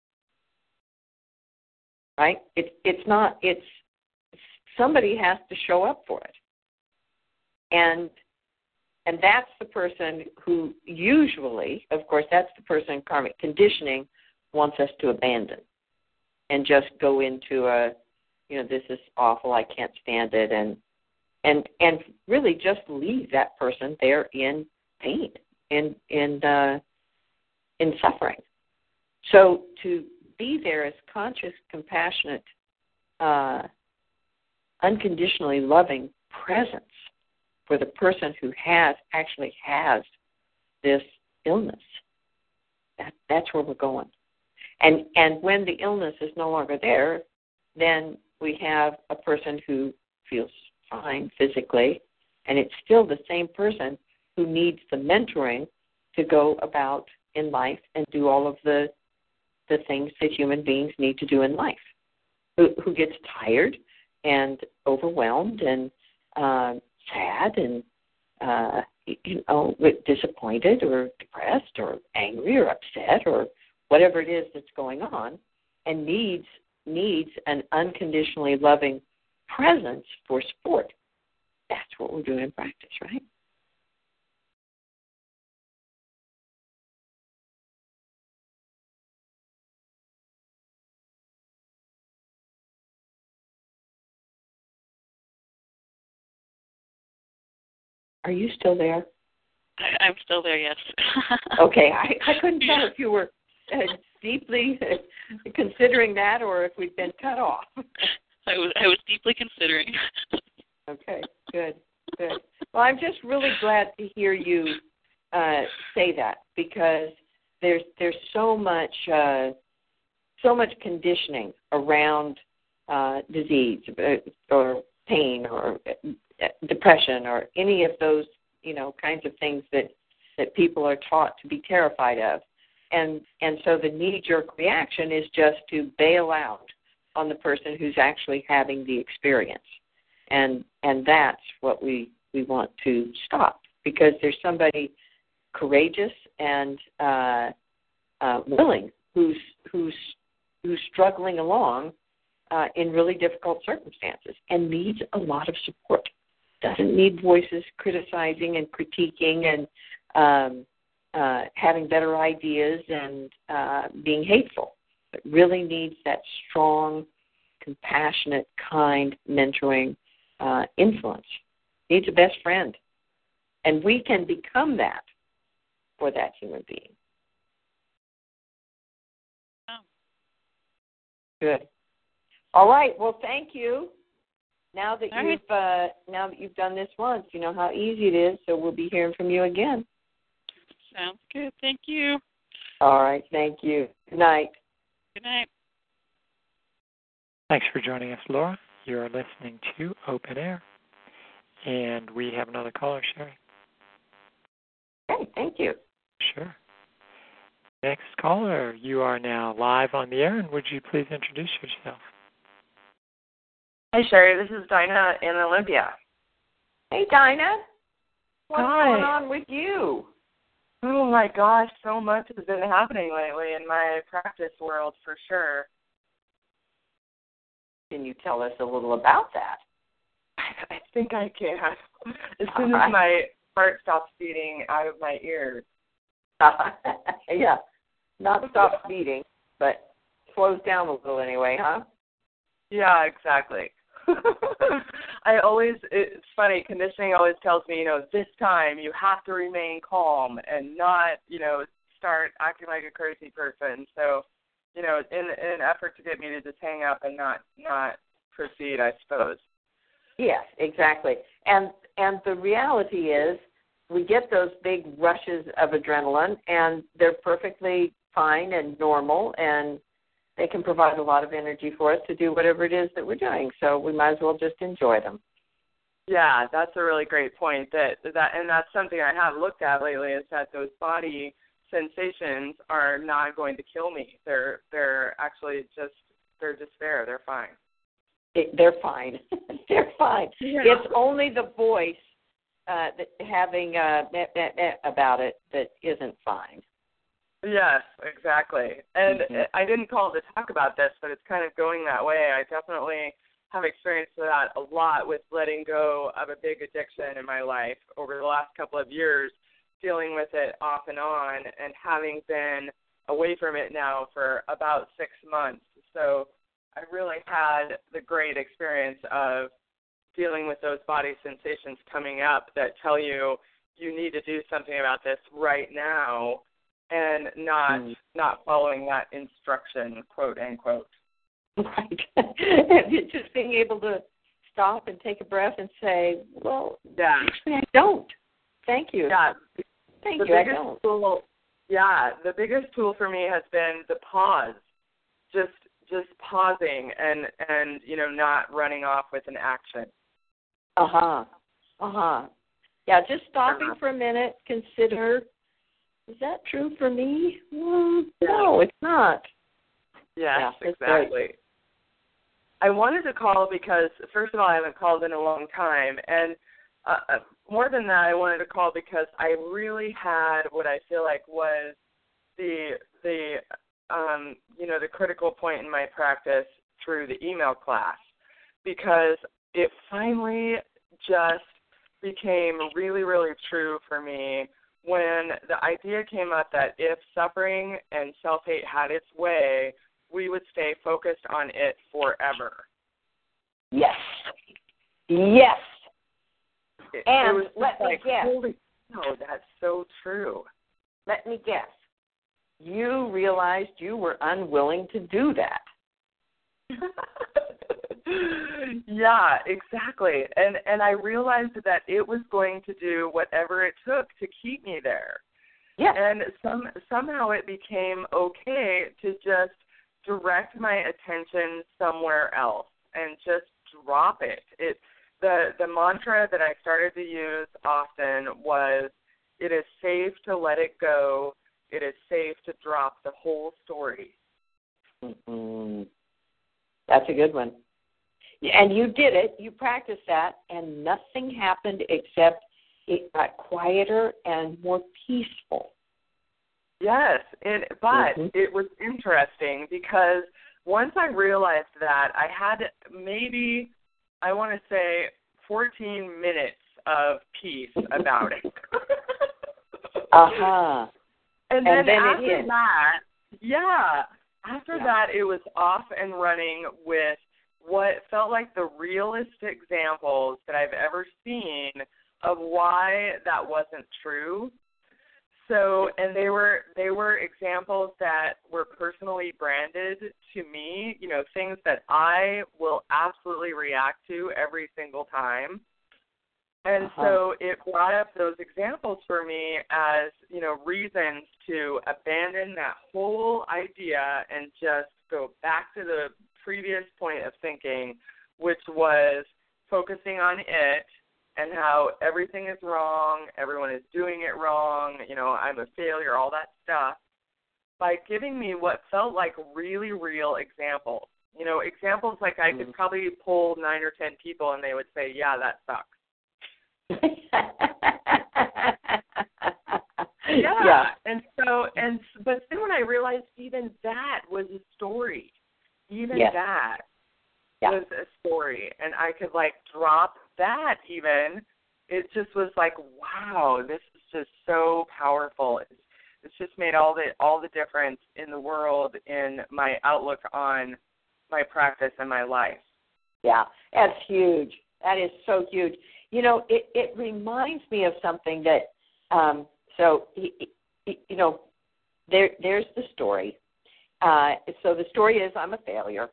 right? It's it's not. It's somebody has to show up for it, and and that's the person who usually, of course, that's the person in karmic conditioning wants us to abandon and just go into a, you know, this is awful, I can't stand it, and and and really just leave that person there in pain, in in uh, in suffering. So to be there as conscious, compassionate, uh, unconditionally loving presence for the person who has actually has this illness, that, that's where we're going. And and when the illness is no longer there, then we have a person who feels fine physically, and it's still the same person who needs the mentoring to go about in life and do all of the the things that human beings need to do in life, who, who gets tired and overwhelmed and uh, sad and uh, you know, disappointed or depressed or angry or upset or whatever it is that's going on, and needs needs an unconditionally loving presence for support. That's what we're doing in practice, right? Are you still there? I, I'm still there, yes. Okay, I, I couldn't tell yeah. if you were uh, deeply considering that or if we'd been cut off. I was I was deeply considering. Okay, good, good. Well, I'm just really glad to hear you uh, say that, because there's there's so much uh, so much conditioning around uh, disease or pain or depression or any of those, you know, kinds of things that, that people are taught to be terrified of. And and so the knee-jerk reaction is just to bail out on the person who's actually having the experience. And and that's what we, we want to stop, because there's somebody courageous and uh, uh, willing who's who's who's struggling along uh, in really difficult circumstances and needs a lot of support. Doesn't need voices criticizing and critiquing and um, uh, having better ideas and uh, being hateful. It really needs that strong, compassionate, kind mentoring uh, influence, needs a best friend. And we can become that for that human being. Oh. Good. All right. Well, thank you. Now that All you've right. uh, now that you've done this once, you know how easy it is. So we'll be hearing from you again. Sounds good. Thank you. All right. Thank you. Good night. Good night. Thanks for joining us, Laura. You're listening to Open Air. And we have another caller, Sherry. Okay, thank you. Sure. Next caller, you are now live on the air, and would you please introduce yourself? Hi, Sherry. This is Dinah in Olympia. Hey, Dinah. What's Hi. going on with you? Oh, my gosh. So much has been happening lately in my practice world, for sure. Can you tell us a little about that? I think I can. As soon All as my heart stops beating out of my ears. Yeah. Not stops beating, but slows down a little anyway, huh? Yeah, exactly. I always, it's funny, conditioning always tells me, you know, this time you have to remain calm and not, you know, start acting like a crazy person. So, you know, in, in an effort to get me to just hang up and not, not proceed, I suppose. Yes, exactly. And and the reality is we get those big rushes of adrenaline, and they're perfectly fine and normal, and they can provide a lot of energy for us to do whatever it is that we're doing. So we might as well just enjoy them. Yeah, that's a really great point. That that and that's something I have looked at lately, is that those body sensations are not going to kill me. They're they're actually just they're just there. They're fine. It, they're fine. They're fine. Yeah. It's only the voice uh, that having uh, meh, meh, meh about it that isn't fine. Yes, exactly. And Mm-hmm. I didn't call to talk about this, but it's kind of going that way. I definitely have experienced that a lot with letting go of a big addiction in my life over the last couple of years, dealing with it off and on, and having been away from it now for about six months. So I really had the great experience of dealing with those body sensations coming up that tell you you need to do something about this right now, and not mm. not following that instruction, quote unquote. Right. Just being able to stop and take a breath and say, well, yeah. actually I don't. Thank you. Yeah. Thank the you, I biggest don't. Tool, yeah, the biggest tool for me has been the pause. Just just pausing and, and, you know, not running off with an action. Uh-huh. Uh-huh. Yeah, just stopping uh-huh. for a minute, consider, is that true for me? Well, yeah. No, it's not. Yes, yeah, exactly. Right. I wanted to call because, first of all, I haven't called in a long time, and uh, more than that, I wanted to call because I really had what I feel like was the the um, you know the critical point in my practice through the email class, because it finally just became really, really true for me when the idea came up that if suffering and self-hate had its way, we would stay focused on it forever. Yes. Yes. It, and it was let me like, guess. Holy, no, that's so true. Let me guess. You realized you were unwilling to do that. Yeah, exactly. And and I realized that it was going to do whatever it took to keep me there. Yeah. And some somehow it became okay to just direct my attention somewhere else and just drop it. It the the mantra that I started to use often was, it is safe to let it go. It is safe to drop the whole story. Mm-hmm. That's a good one. And you did it. You practiced that, and nothing happened except it got quieter and more peaceful. Yes, and, but mm-hmm. it was interesting because once I realized that, I had maybe, I want to say, fourteen minutes of peace about it. Uh-huh. And, and then, then after it that, yeah, after yeah. that, it was off and running with what felt like the realest examples that I've ever seen of why that wasn't true. So, and they were they were examples that were personally branded to me, you know, things that I will absolutely react to every single time. And uh-huh. so it brought up those examples for me as, you know, reasons to abandon that whole idea and just go back to the previous point of thinking, which was focusing on it and how everything is wrong, everyone is doing it wrong, you know, I'm a failure, all that stuff, by giving me what felt like really real examples. You know, examples like I could probably pull nine or ten people and they would say, yeah, that sucks. yeah. yeah, and so, and but then when I realized even that was a story, even yes. that yeah. was a story, and I could like drop that even, it just was like, wow, this is just so powerful. It's, it's just made all the all the difference in the world in my outlook on my practice and my life. Yeah, that's huge. That is so huge. You know, it, it reminds me of something that, um, so, you know, there there's the story. Uh, so the story is I'm a failure.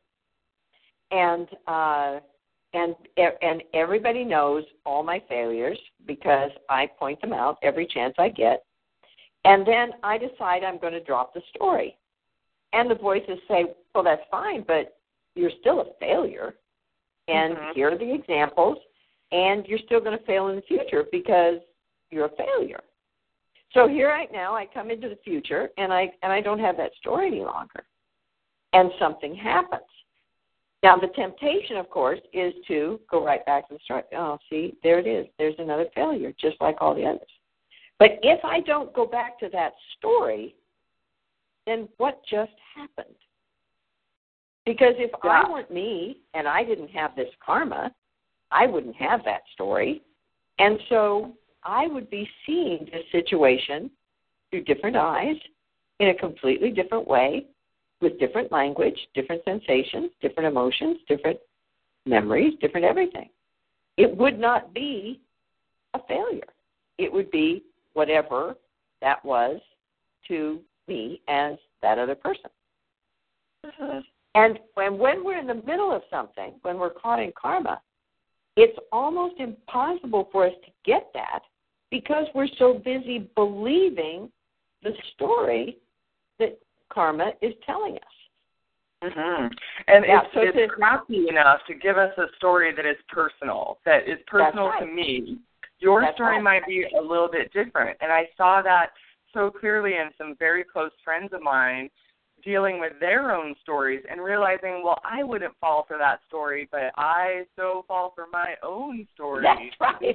And uh, and and everybody knows all my failures because I point them out every chance I get. And then I decide I'm going to drop the story. And the voices say, well, that's fine, but you're still a failure. And mm-hmm. here are the examples. And you're still going to fail in the future because you're a failure. So here right now, I come into the future, and I and I don't have that story any longer. And something happens. Now, the temptation, of course, is to go right back to the story. Oh, see, there it is. There's another failure, just like all the others. But if I don't go back to that story, then what just happened? Because if yeah. I weren't me and I didn't have this karma, I wouldn't have that story. And so I would be seeing this situation through different eyes in a completely different way with different language, different sensations, different emotions, different memories, different everything. It would not be a failure. It would be whatever that was to me as that other person. Mm-hmm. And when, when we're in the middle of something, when we're caught in karma, it's almost impossible for us to get that because we're so busy believing the story that karma is telling us. Mm-hmm. And yeah, it's, so it's to, crafty enough to give us a story that is personal, that is personal right. to me. Your that's story right. might be a little bit different. And I saw that so clearly in some very close friends of mine dealing with their own stories and realizing, well, I wouldn't fall for that story, but I so fall for my own story. That's right.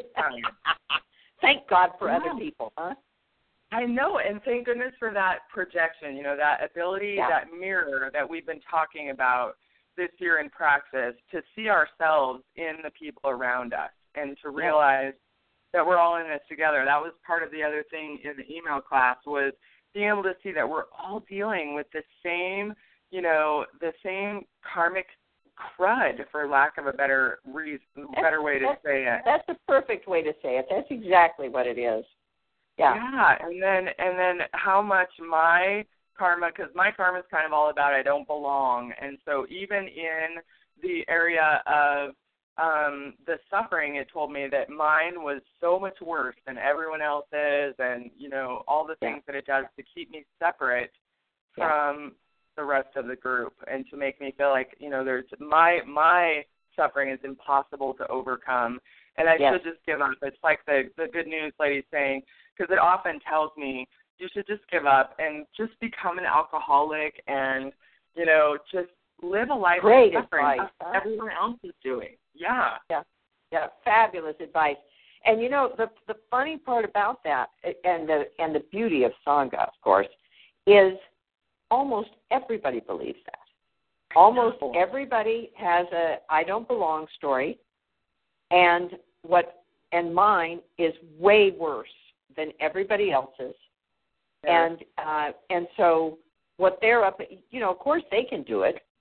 Thank God for yeah. other people, huh? I know, and thank goodness for that projection, you know, that ability, yeah. that mirror that we've been talking about this year in praxis, to see ourselves in the people around us and to realize yeah. that we're all in this together. That was part of the other thing in the email class, was being able to see that we're all dealing with the same, you know, the same karmic crud, for lack of a better reason, better way to say it. That's the perfect way to say it. That's exactly what it is. Yeah. Yeah, and then and then how much my karma, because my karma is kind of all about I don't belong, and so even in the area of um, the suffering, it told me that mine was so much worse than everyone else's, and, you know, all the things yeah. that it does to keep me separate yeah. from the rest of the group and to make me feel like, you know, there's my my suffering is impossible to overcome, and I yes. should just give up. It's like the, the good news lady saying, because it often tells me, you should just give up and just become an alcoholic and, you know, just live a life Great of suffering advice, huh? everyone else is doing. Yeah. Yeah. Yeah. Fabulous advice. And you know, the the funny part about that, and the and the beauty of Sangha, of course, is almost everybody believes that. Almost everybody has a I don't belong story, and what and mine is way worse than everybody else's. Yeah. And uh, and so what they're up, you know, of course they can do it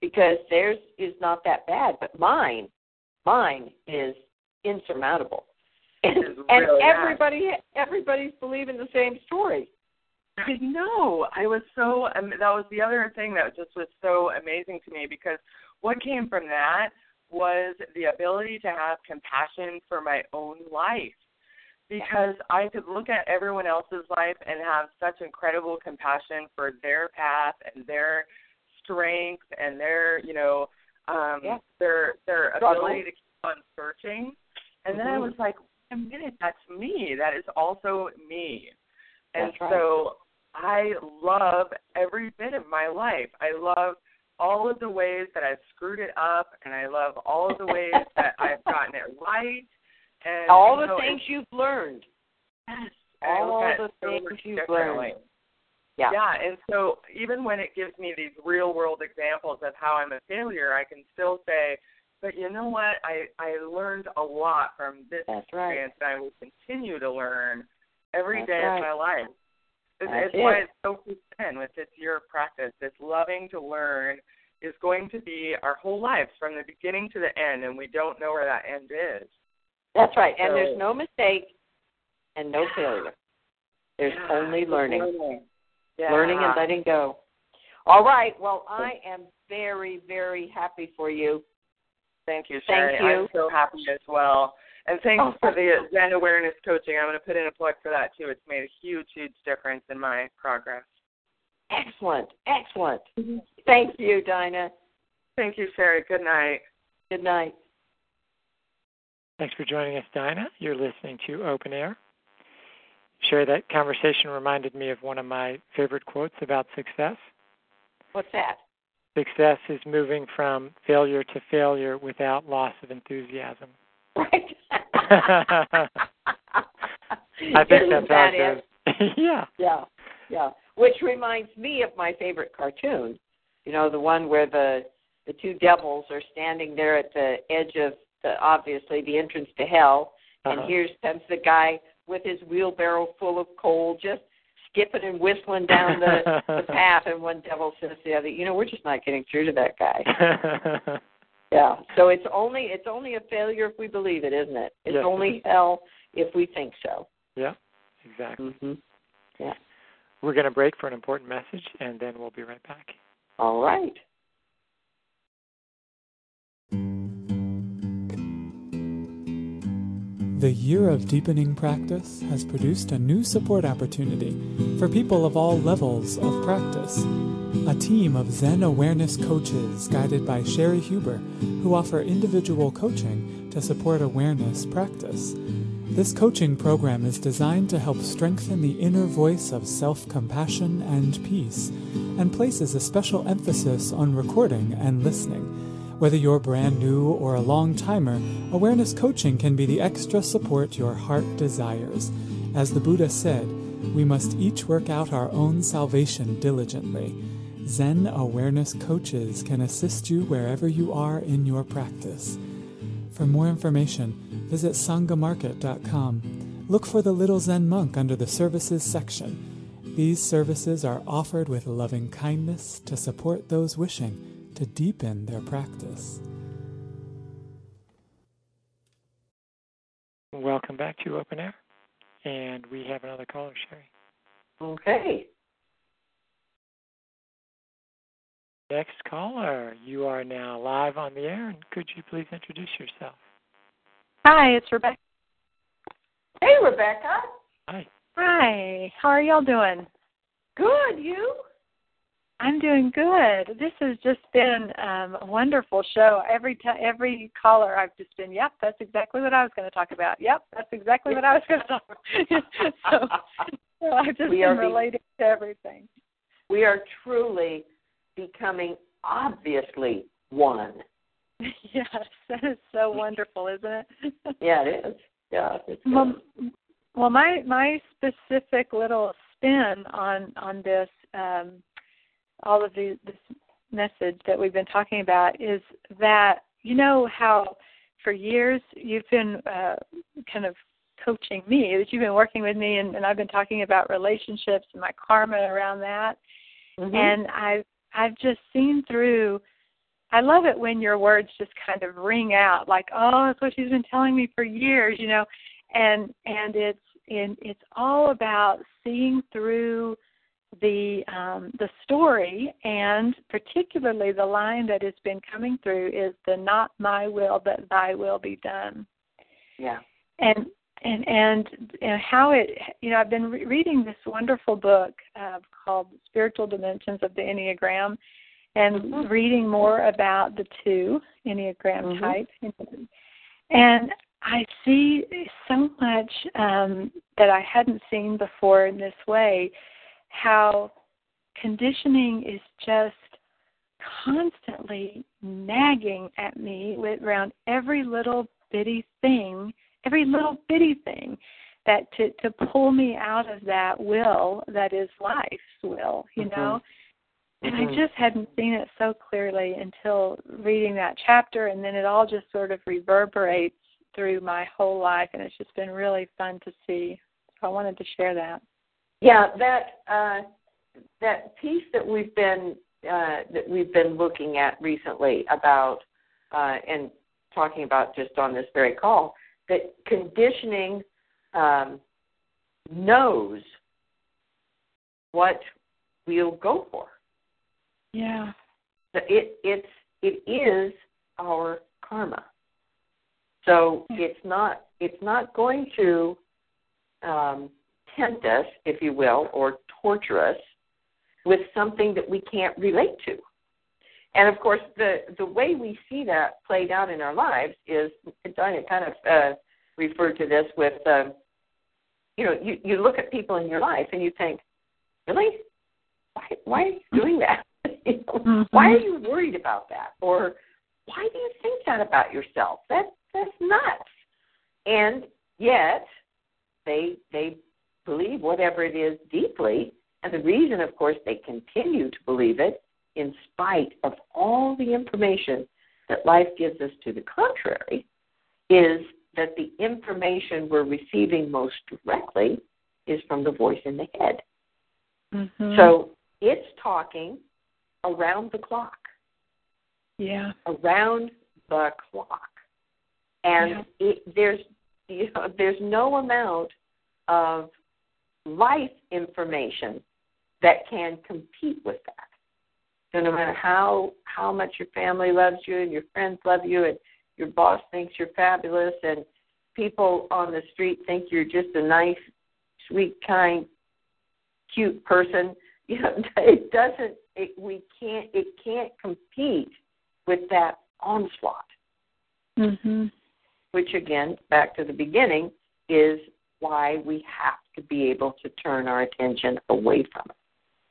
because theirs is not that bad, but mine, mine is insurmountable. And, really and everybody, everybody's believing the same story. I know. I was so, um, that was the other thing that just was so amazing to me, because what came from that was the ability to have compassion for my own life. Because I could look at everyone else's life and have such incredible compassion for their path and their strength and their, you know, um, yeah. their their ability to keep on searching. And mm-hmm. then I was like, wait a minute, that's me. That is also me. And that's right. so I love every bit of my life. I love all of the ways that I've screwed it up, and I love all of the ways that I've gotten it right. And, all the you know, things you've learned. Yes. All the so things you've learned. Yeah. Yeah, and so even when it gives me these real-world examples of how I'm a failure, I can still say, but you know what? I, I learned a lot from this That's experience, right. and I will continue to learn every That's day right. of my life. It's, That's it's it. why it's so consistent with this year of practice. This loving to learn is going to be our whole lives from the beginning to the end, and we don't know where that end is. That's right. So, and there's no mistake and no failure. There's yeah, only learning. Learning. Yeah. learning and letting go. All right. Well, I am very, very happy for you. Thank you, Sherry. Thank you. I'm so happy as well. And thanks oh, for the Zen Awareness Coaching. I'm going to put in a plug for that, too. It's made a huge, huge difference in my progress. Excellent. Excellent. Mm-hmm. Thank you, Dinah. Thank you, Sherry. Good night. Good night. Thanks for joining us, Dinah. You're listening to Open Air. Sherry, that conversation reminded me of one of my favorite quotes about success. What's that? Success is moving from failure to failure without loss of enthusiasm. Right. I think that's how it goes. yeah. Yeah. Yeah. Which reminds me of my favorite cartoon. You know, the one where the the two devils are standing there at the edge of the, obviously the entrance to hell, uh-huh. and here comes the guy with his wheelbarrow full of coal, just skipping and whistling down the, the path, and one devil says to the other, you know, we're just not getting through to that guy. Yeah. So it's only it's only a failure if we believe it, isn't it? It's yes. only hell if we think so. Yeah, exactly. Mm-hmm. Yeah. We're going to break for an important message, and then we'll be right back. All right. The Year of Deepening Practice has produced a new support opportunity for people of all levels of practice. A team of Zen awareness coaches guided by Sherry Huber, who offer individual coaching to support awareness practice. This coaching program is designed to help strengthen the inner voice of self-compassion and peace, and places a special emphasis on recording and listening. Whether you're brand new or a long-timer, awareness coaching can be the extra support your heart desires. As the Buddha said, we must each work out our own salvation diligently. Zen awareness coaches can assist you wherever you are in your practice. For more information, visit sangha market dot com. Look for the Little Zen Monk under the Services section. These services are offered with loving kindness to support those wishing to deepen their practice. Welcome back to Open Air. And we have another caller, Sherry. Okay. Next caller, you are now live on the air, and could you please introduce yourself? Hi, it's Rebecca. Hey, Rebecca. Hi. Hi. How are y'all doing? Good. You? I'm doing good. This has just been um, a wonderful show. Every t- every caller, I've just been, yep, that's exactly what I was going to talk about. Yep, that's exactly what I was going to talk about. so, so I've just we been are relating to everything. We are truly becoming obviously one. Yes, that is so wonderful, isn't it? Yeah, it is. Yeah, it's well, well, my my specific little spin on on this. Um, all of the, this message that we've been talking about is that, you know how for years you've been uh, kind of coaching me, that you've been working with me, and, and I've been talking about relationships and my karma around that. Mm-hmm. And I've, I've just seen through I love it when your words just kind of ring out like, oh, that's what she's been telling me for years, you know, and and it's and it's all about seeing through the um, the story, and particularly the line that has been coming through is the "not my will, but thy will be done." Yeah, and and and, and how it, you know, I've been re- reading this wonderful book uh, called Spiritual Dimensions of the Enneagram, and mm-hmm. reading more about the two Enneagram mm-hmm. types. And I see so much um, that I hadn't seen before in this way, how conditioning is just constantly nagging at me with around every little bitty thing, every little bitty thing that to, to pull me out of that will that is life's will, you mm-hmm. know. And I just hadn't seen it so clearly until reading that chapter, and then it all just sort of reverberates through my whole life, and it's just been really fun to see. So I wanted to share that. Yeah, that uh, that piece that we've been uh, that we've been looking at recently about uh, and talking about just on this very call, that conditioning um, knows what we'll go for. Yeah. It it's it is our karma. So it's not it's not going to um, tempt us, if you will, or torture us with something that we can't relate to. And of course, the the way we see that played out in our lives is, Diana kind of uh, referred to this with, uh, you know, you, you look at people in your life and you think, really, why why are you doing that? You know, mm-hmm. Why are you worried about that? Or why do you think that about yourself? That that's nuts. And yet they they believe whatever it is deeply, and the reason, of course, they continue to believe it in spite of all the information that life gives us to the contrary, is that the information we're receiving most directly is from the voice in the head. Mm-hmm. So it's talking around the clock. Yeah. Around the clock. And yeah. it, there's you know, there's no amount of life information that can compete with that. So no matter how, how much your family loves you and your friends love you and your boss thinks you're fabulous and people on the street think you're just a nice, sweet, kind, cute person, you know, it doesn't, it, we can't, it can't compete with that onslaught. Mm-hmm. Which, again, back to the beginning, is why we have to be able to turn our attention away from it.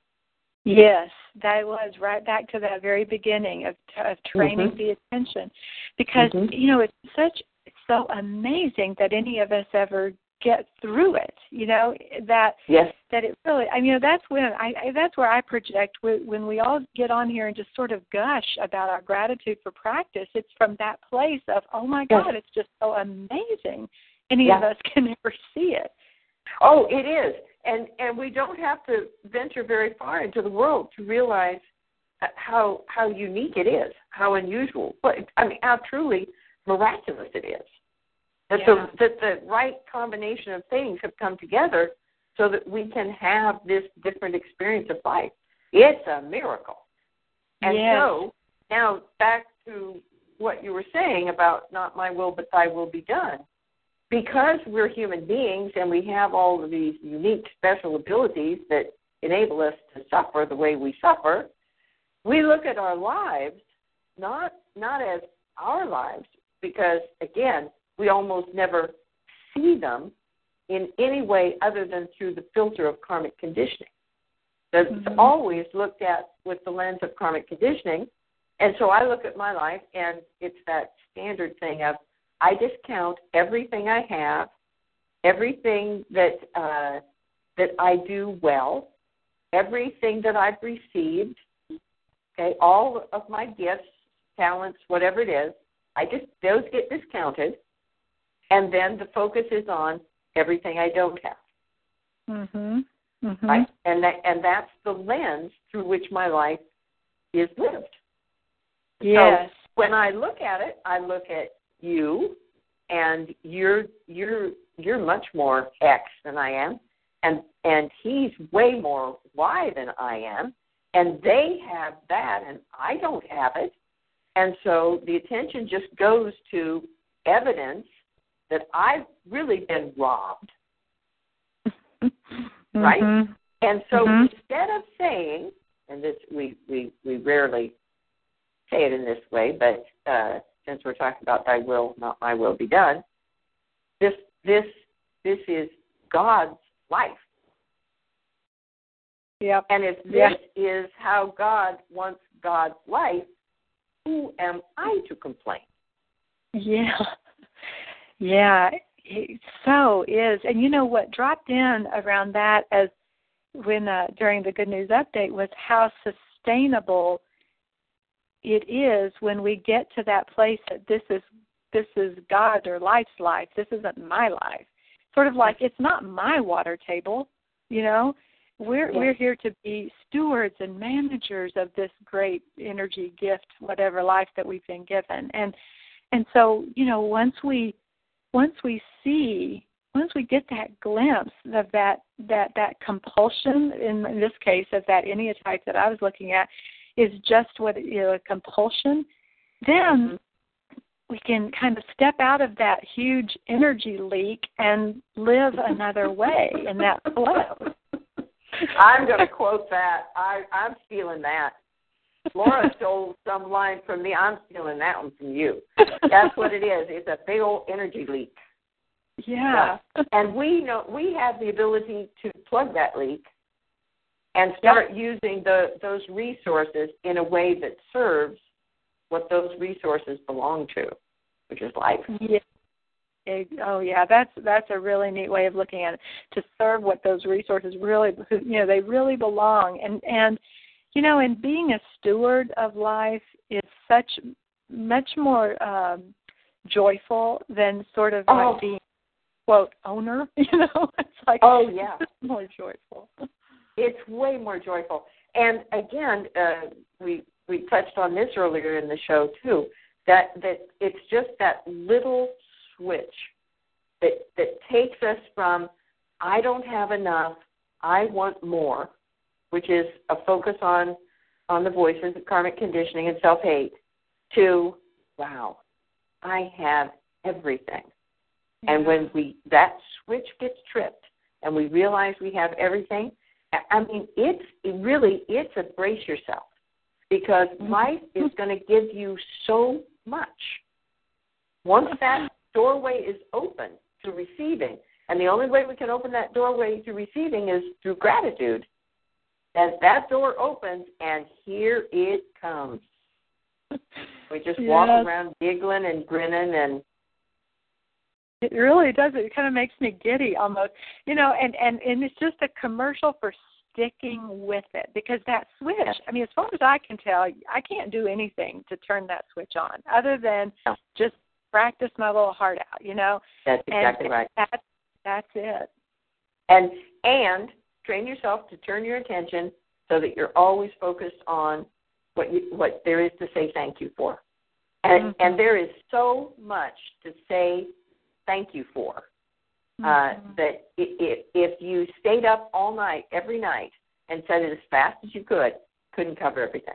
Yes, that was right back to that very beginning of, of training mm-hmm. the attention. Because, mm-hmm. you know, it's such, it's so amazing that any of us ever get through it, you know, that yes. that it really, I mean, you know, that's when I, I that's where I project when we all get on here and just sort of gush about our gratitude for practice. It's from that place of, oh my God, yes. it's just so amazing. Any yes. of us can never see it. Oh, it is, and and we don't have to venture very far into the world to realize how how unique it is, how unusual, but I mean, how truly miraculous it is. That, yeah. the, that the right combination of things have come together so that we can have this different experience of life. It's a miracle. And yes. so now back to what you were saying about not my will but thy will be done. Because we're human beings and we have all of these unique special abilities that enable us to suffer the way we suffer, we look at our lives not not as our lives because, again, we almost never see them in any way other than through the filter of karmic conditioning. It's mm-hmm. always looked at with the lens of karmic conditioning. And so I look at my life, and it's that standard thing of I discount everything I have, everything that uh, that I do well, everything that I've received, okay, all of my gifts, talents, whatever it is, I just those get discounted. And then the focus is on everything I don't have. Mm-hmm. Mm-hmm. Right? And that, and that's the lens through which my life is lived. Yes. So when I look at it, I look at you, and you're you're you're much more X than I am, and and he's way more Y than I am, and they have that, and I don't have it, and so the attention just goes to evidence that I've really been robbed, mm-hmm. right? And so mm-hmm. instead of saying, and this we, we, we rarely say it in this way, but uh, since we're talking about thy will, not my will be done, this this this is God's life. Yep. And if this yep. is how God wants God's life, who am I to complain? Yeah. Yeah, it so is. And you know what dropped in around that as when uh, during the Good News Update was how sustainable it is when we get to that place that this is this is God or life's life. This isn't my life. Sort of like it's not my water table, you know. We're yeah. we're here to be stewards and managers of this great energy gift, whatever life that we've been given. And and so, you know, once we once we see once we get that glimpse of that that that compulsion, in, in this case of that enneatype that I was looking at, is just what, you know, a compulsion, then we can kind of step out of that huge energy leak and live another way in that flow. I'm going to quote that. I, I'm stealing that. Laura stole some line from me. I'm stealing that one from you. That's what it is. It's a big old energy leak. Yeah. yeah. And we know we have the ability to plug that leak and start yep. using the those resources in a way that serves what those resources belong to, which is life. Yeah. Oh yeah, that's that's a really neat way of looking at it. To serve what those resources really, you know, they really belong. And and you know, and being a steward of life is such much more um, joyful than sort of oh. like being quote owner. You know, it's like oh yeah, it's more joyful. It's way more joyful. And again, uh, we we touched on this earlier in the show too. That that it's just that little switch that that takes us from I don't have enough, I want more, which is a focus on on the voices of karmic conditioning and self-hate, to wow, I have everything. Yeah. And when we that switch gets tripped and we realize we have everything, I mean, it's it really it's a brace yourself, because life is going to give you so much. Once that doorway is open to receiving, and the only way we can open that doorway to receiving is through gratitude. As that door opens, and here it comes. We just yes. walk around giggling and grinning, and it really does. It kind of makes me giddy almost, you know. And, and, and it's just a commercial for sticking with it, because that switch. I mean, as far as I can tell, I can't do anything to turn that switch on other than just practice my little heart out, you know. That's exactly and right. That's, that's it. And and train yourself to turn your attention so that you're always focused on what you, what there is to say thank you for. And mm-hmm. and there is so much to say thank you for. Mm-hmm. Uh, that if, if you stayed up all night, every night, and said it as fast as you could, couldn't cover everything.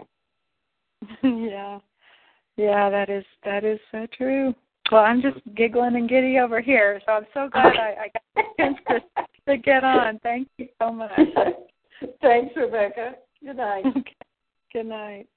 yeah. Yeah, that is that is so true. Well, I'm just giggling and giddy over here, so I'm so glad I, I got the chance to, to get on. Thank you so much. Thanks, Rebecca. Good night. Okay. Good night.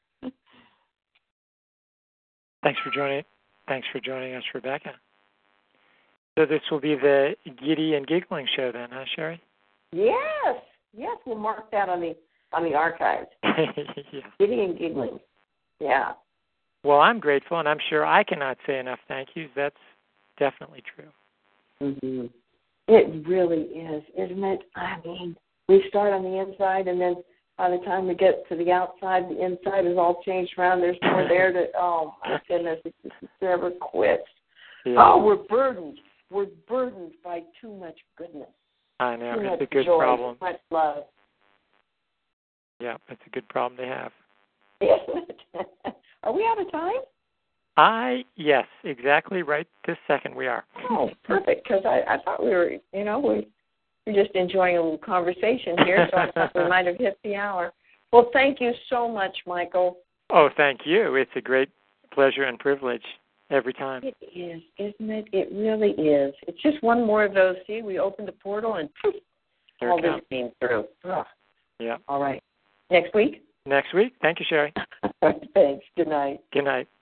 Thanks for joining. Thanks for joining us, Rebecca. So this will be the Giddy and Giggling show then, huh, Sherry? Yes. Yes, we'll mark that on the on the archives. yeah. Giddy and Giggling. Yeah. Well, I'm grateful, and I'm sure I cannot say enough thank yous. That's definitely true. Mm-hmm. It really is, isn't it? I mean, we start on the inside, and then by the time we get to the outside, the inside is all changed around. There's more there to, oh, my goodness, it just never quits. Yeah. Oh, we're burdened. We're burdened by too much goodness. I know. Too it's much a good joy, problem. Too much love. Yeah, it's a good problem to have. Are we out of time? I, yes, exactly right this second we are. Oh, perfect, because I, I thought we were, you know, we we're just enjoying a little conversation here, so I thought we might have hit the hour. Well, thank you so much, Michael. Oh, thank you. It's a great pleasure and privilege every time. It is, isn't it? It really is. It's just one more of those. See, we opened the portal and poof, Here all this came through. Ugh. Yeah. All right. Next week? Next week. Thank you, Sherry. Thanks. Good night. Good night.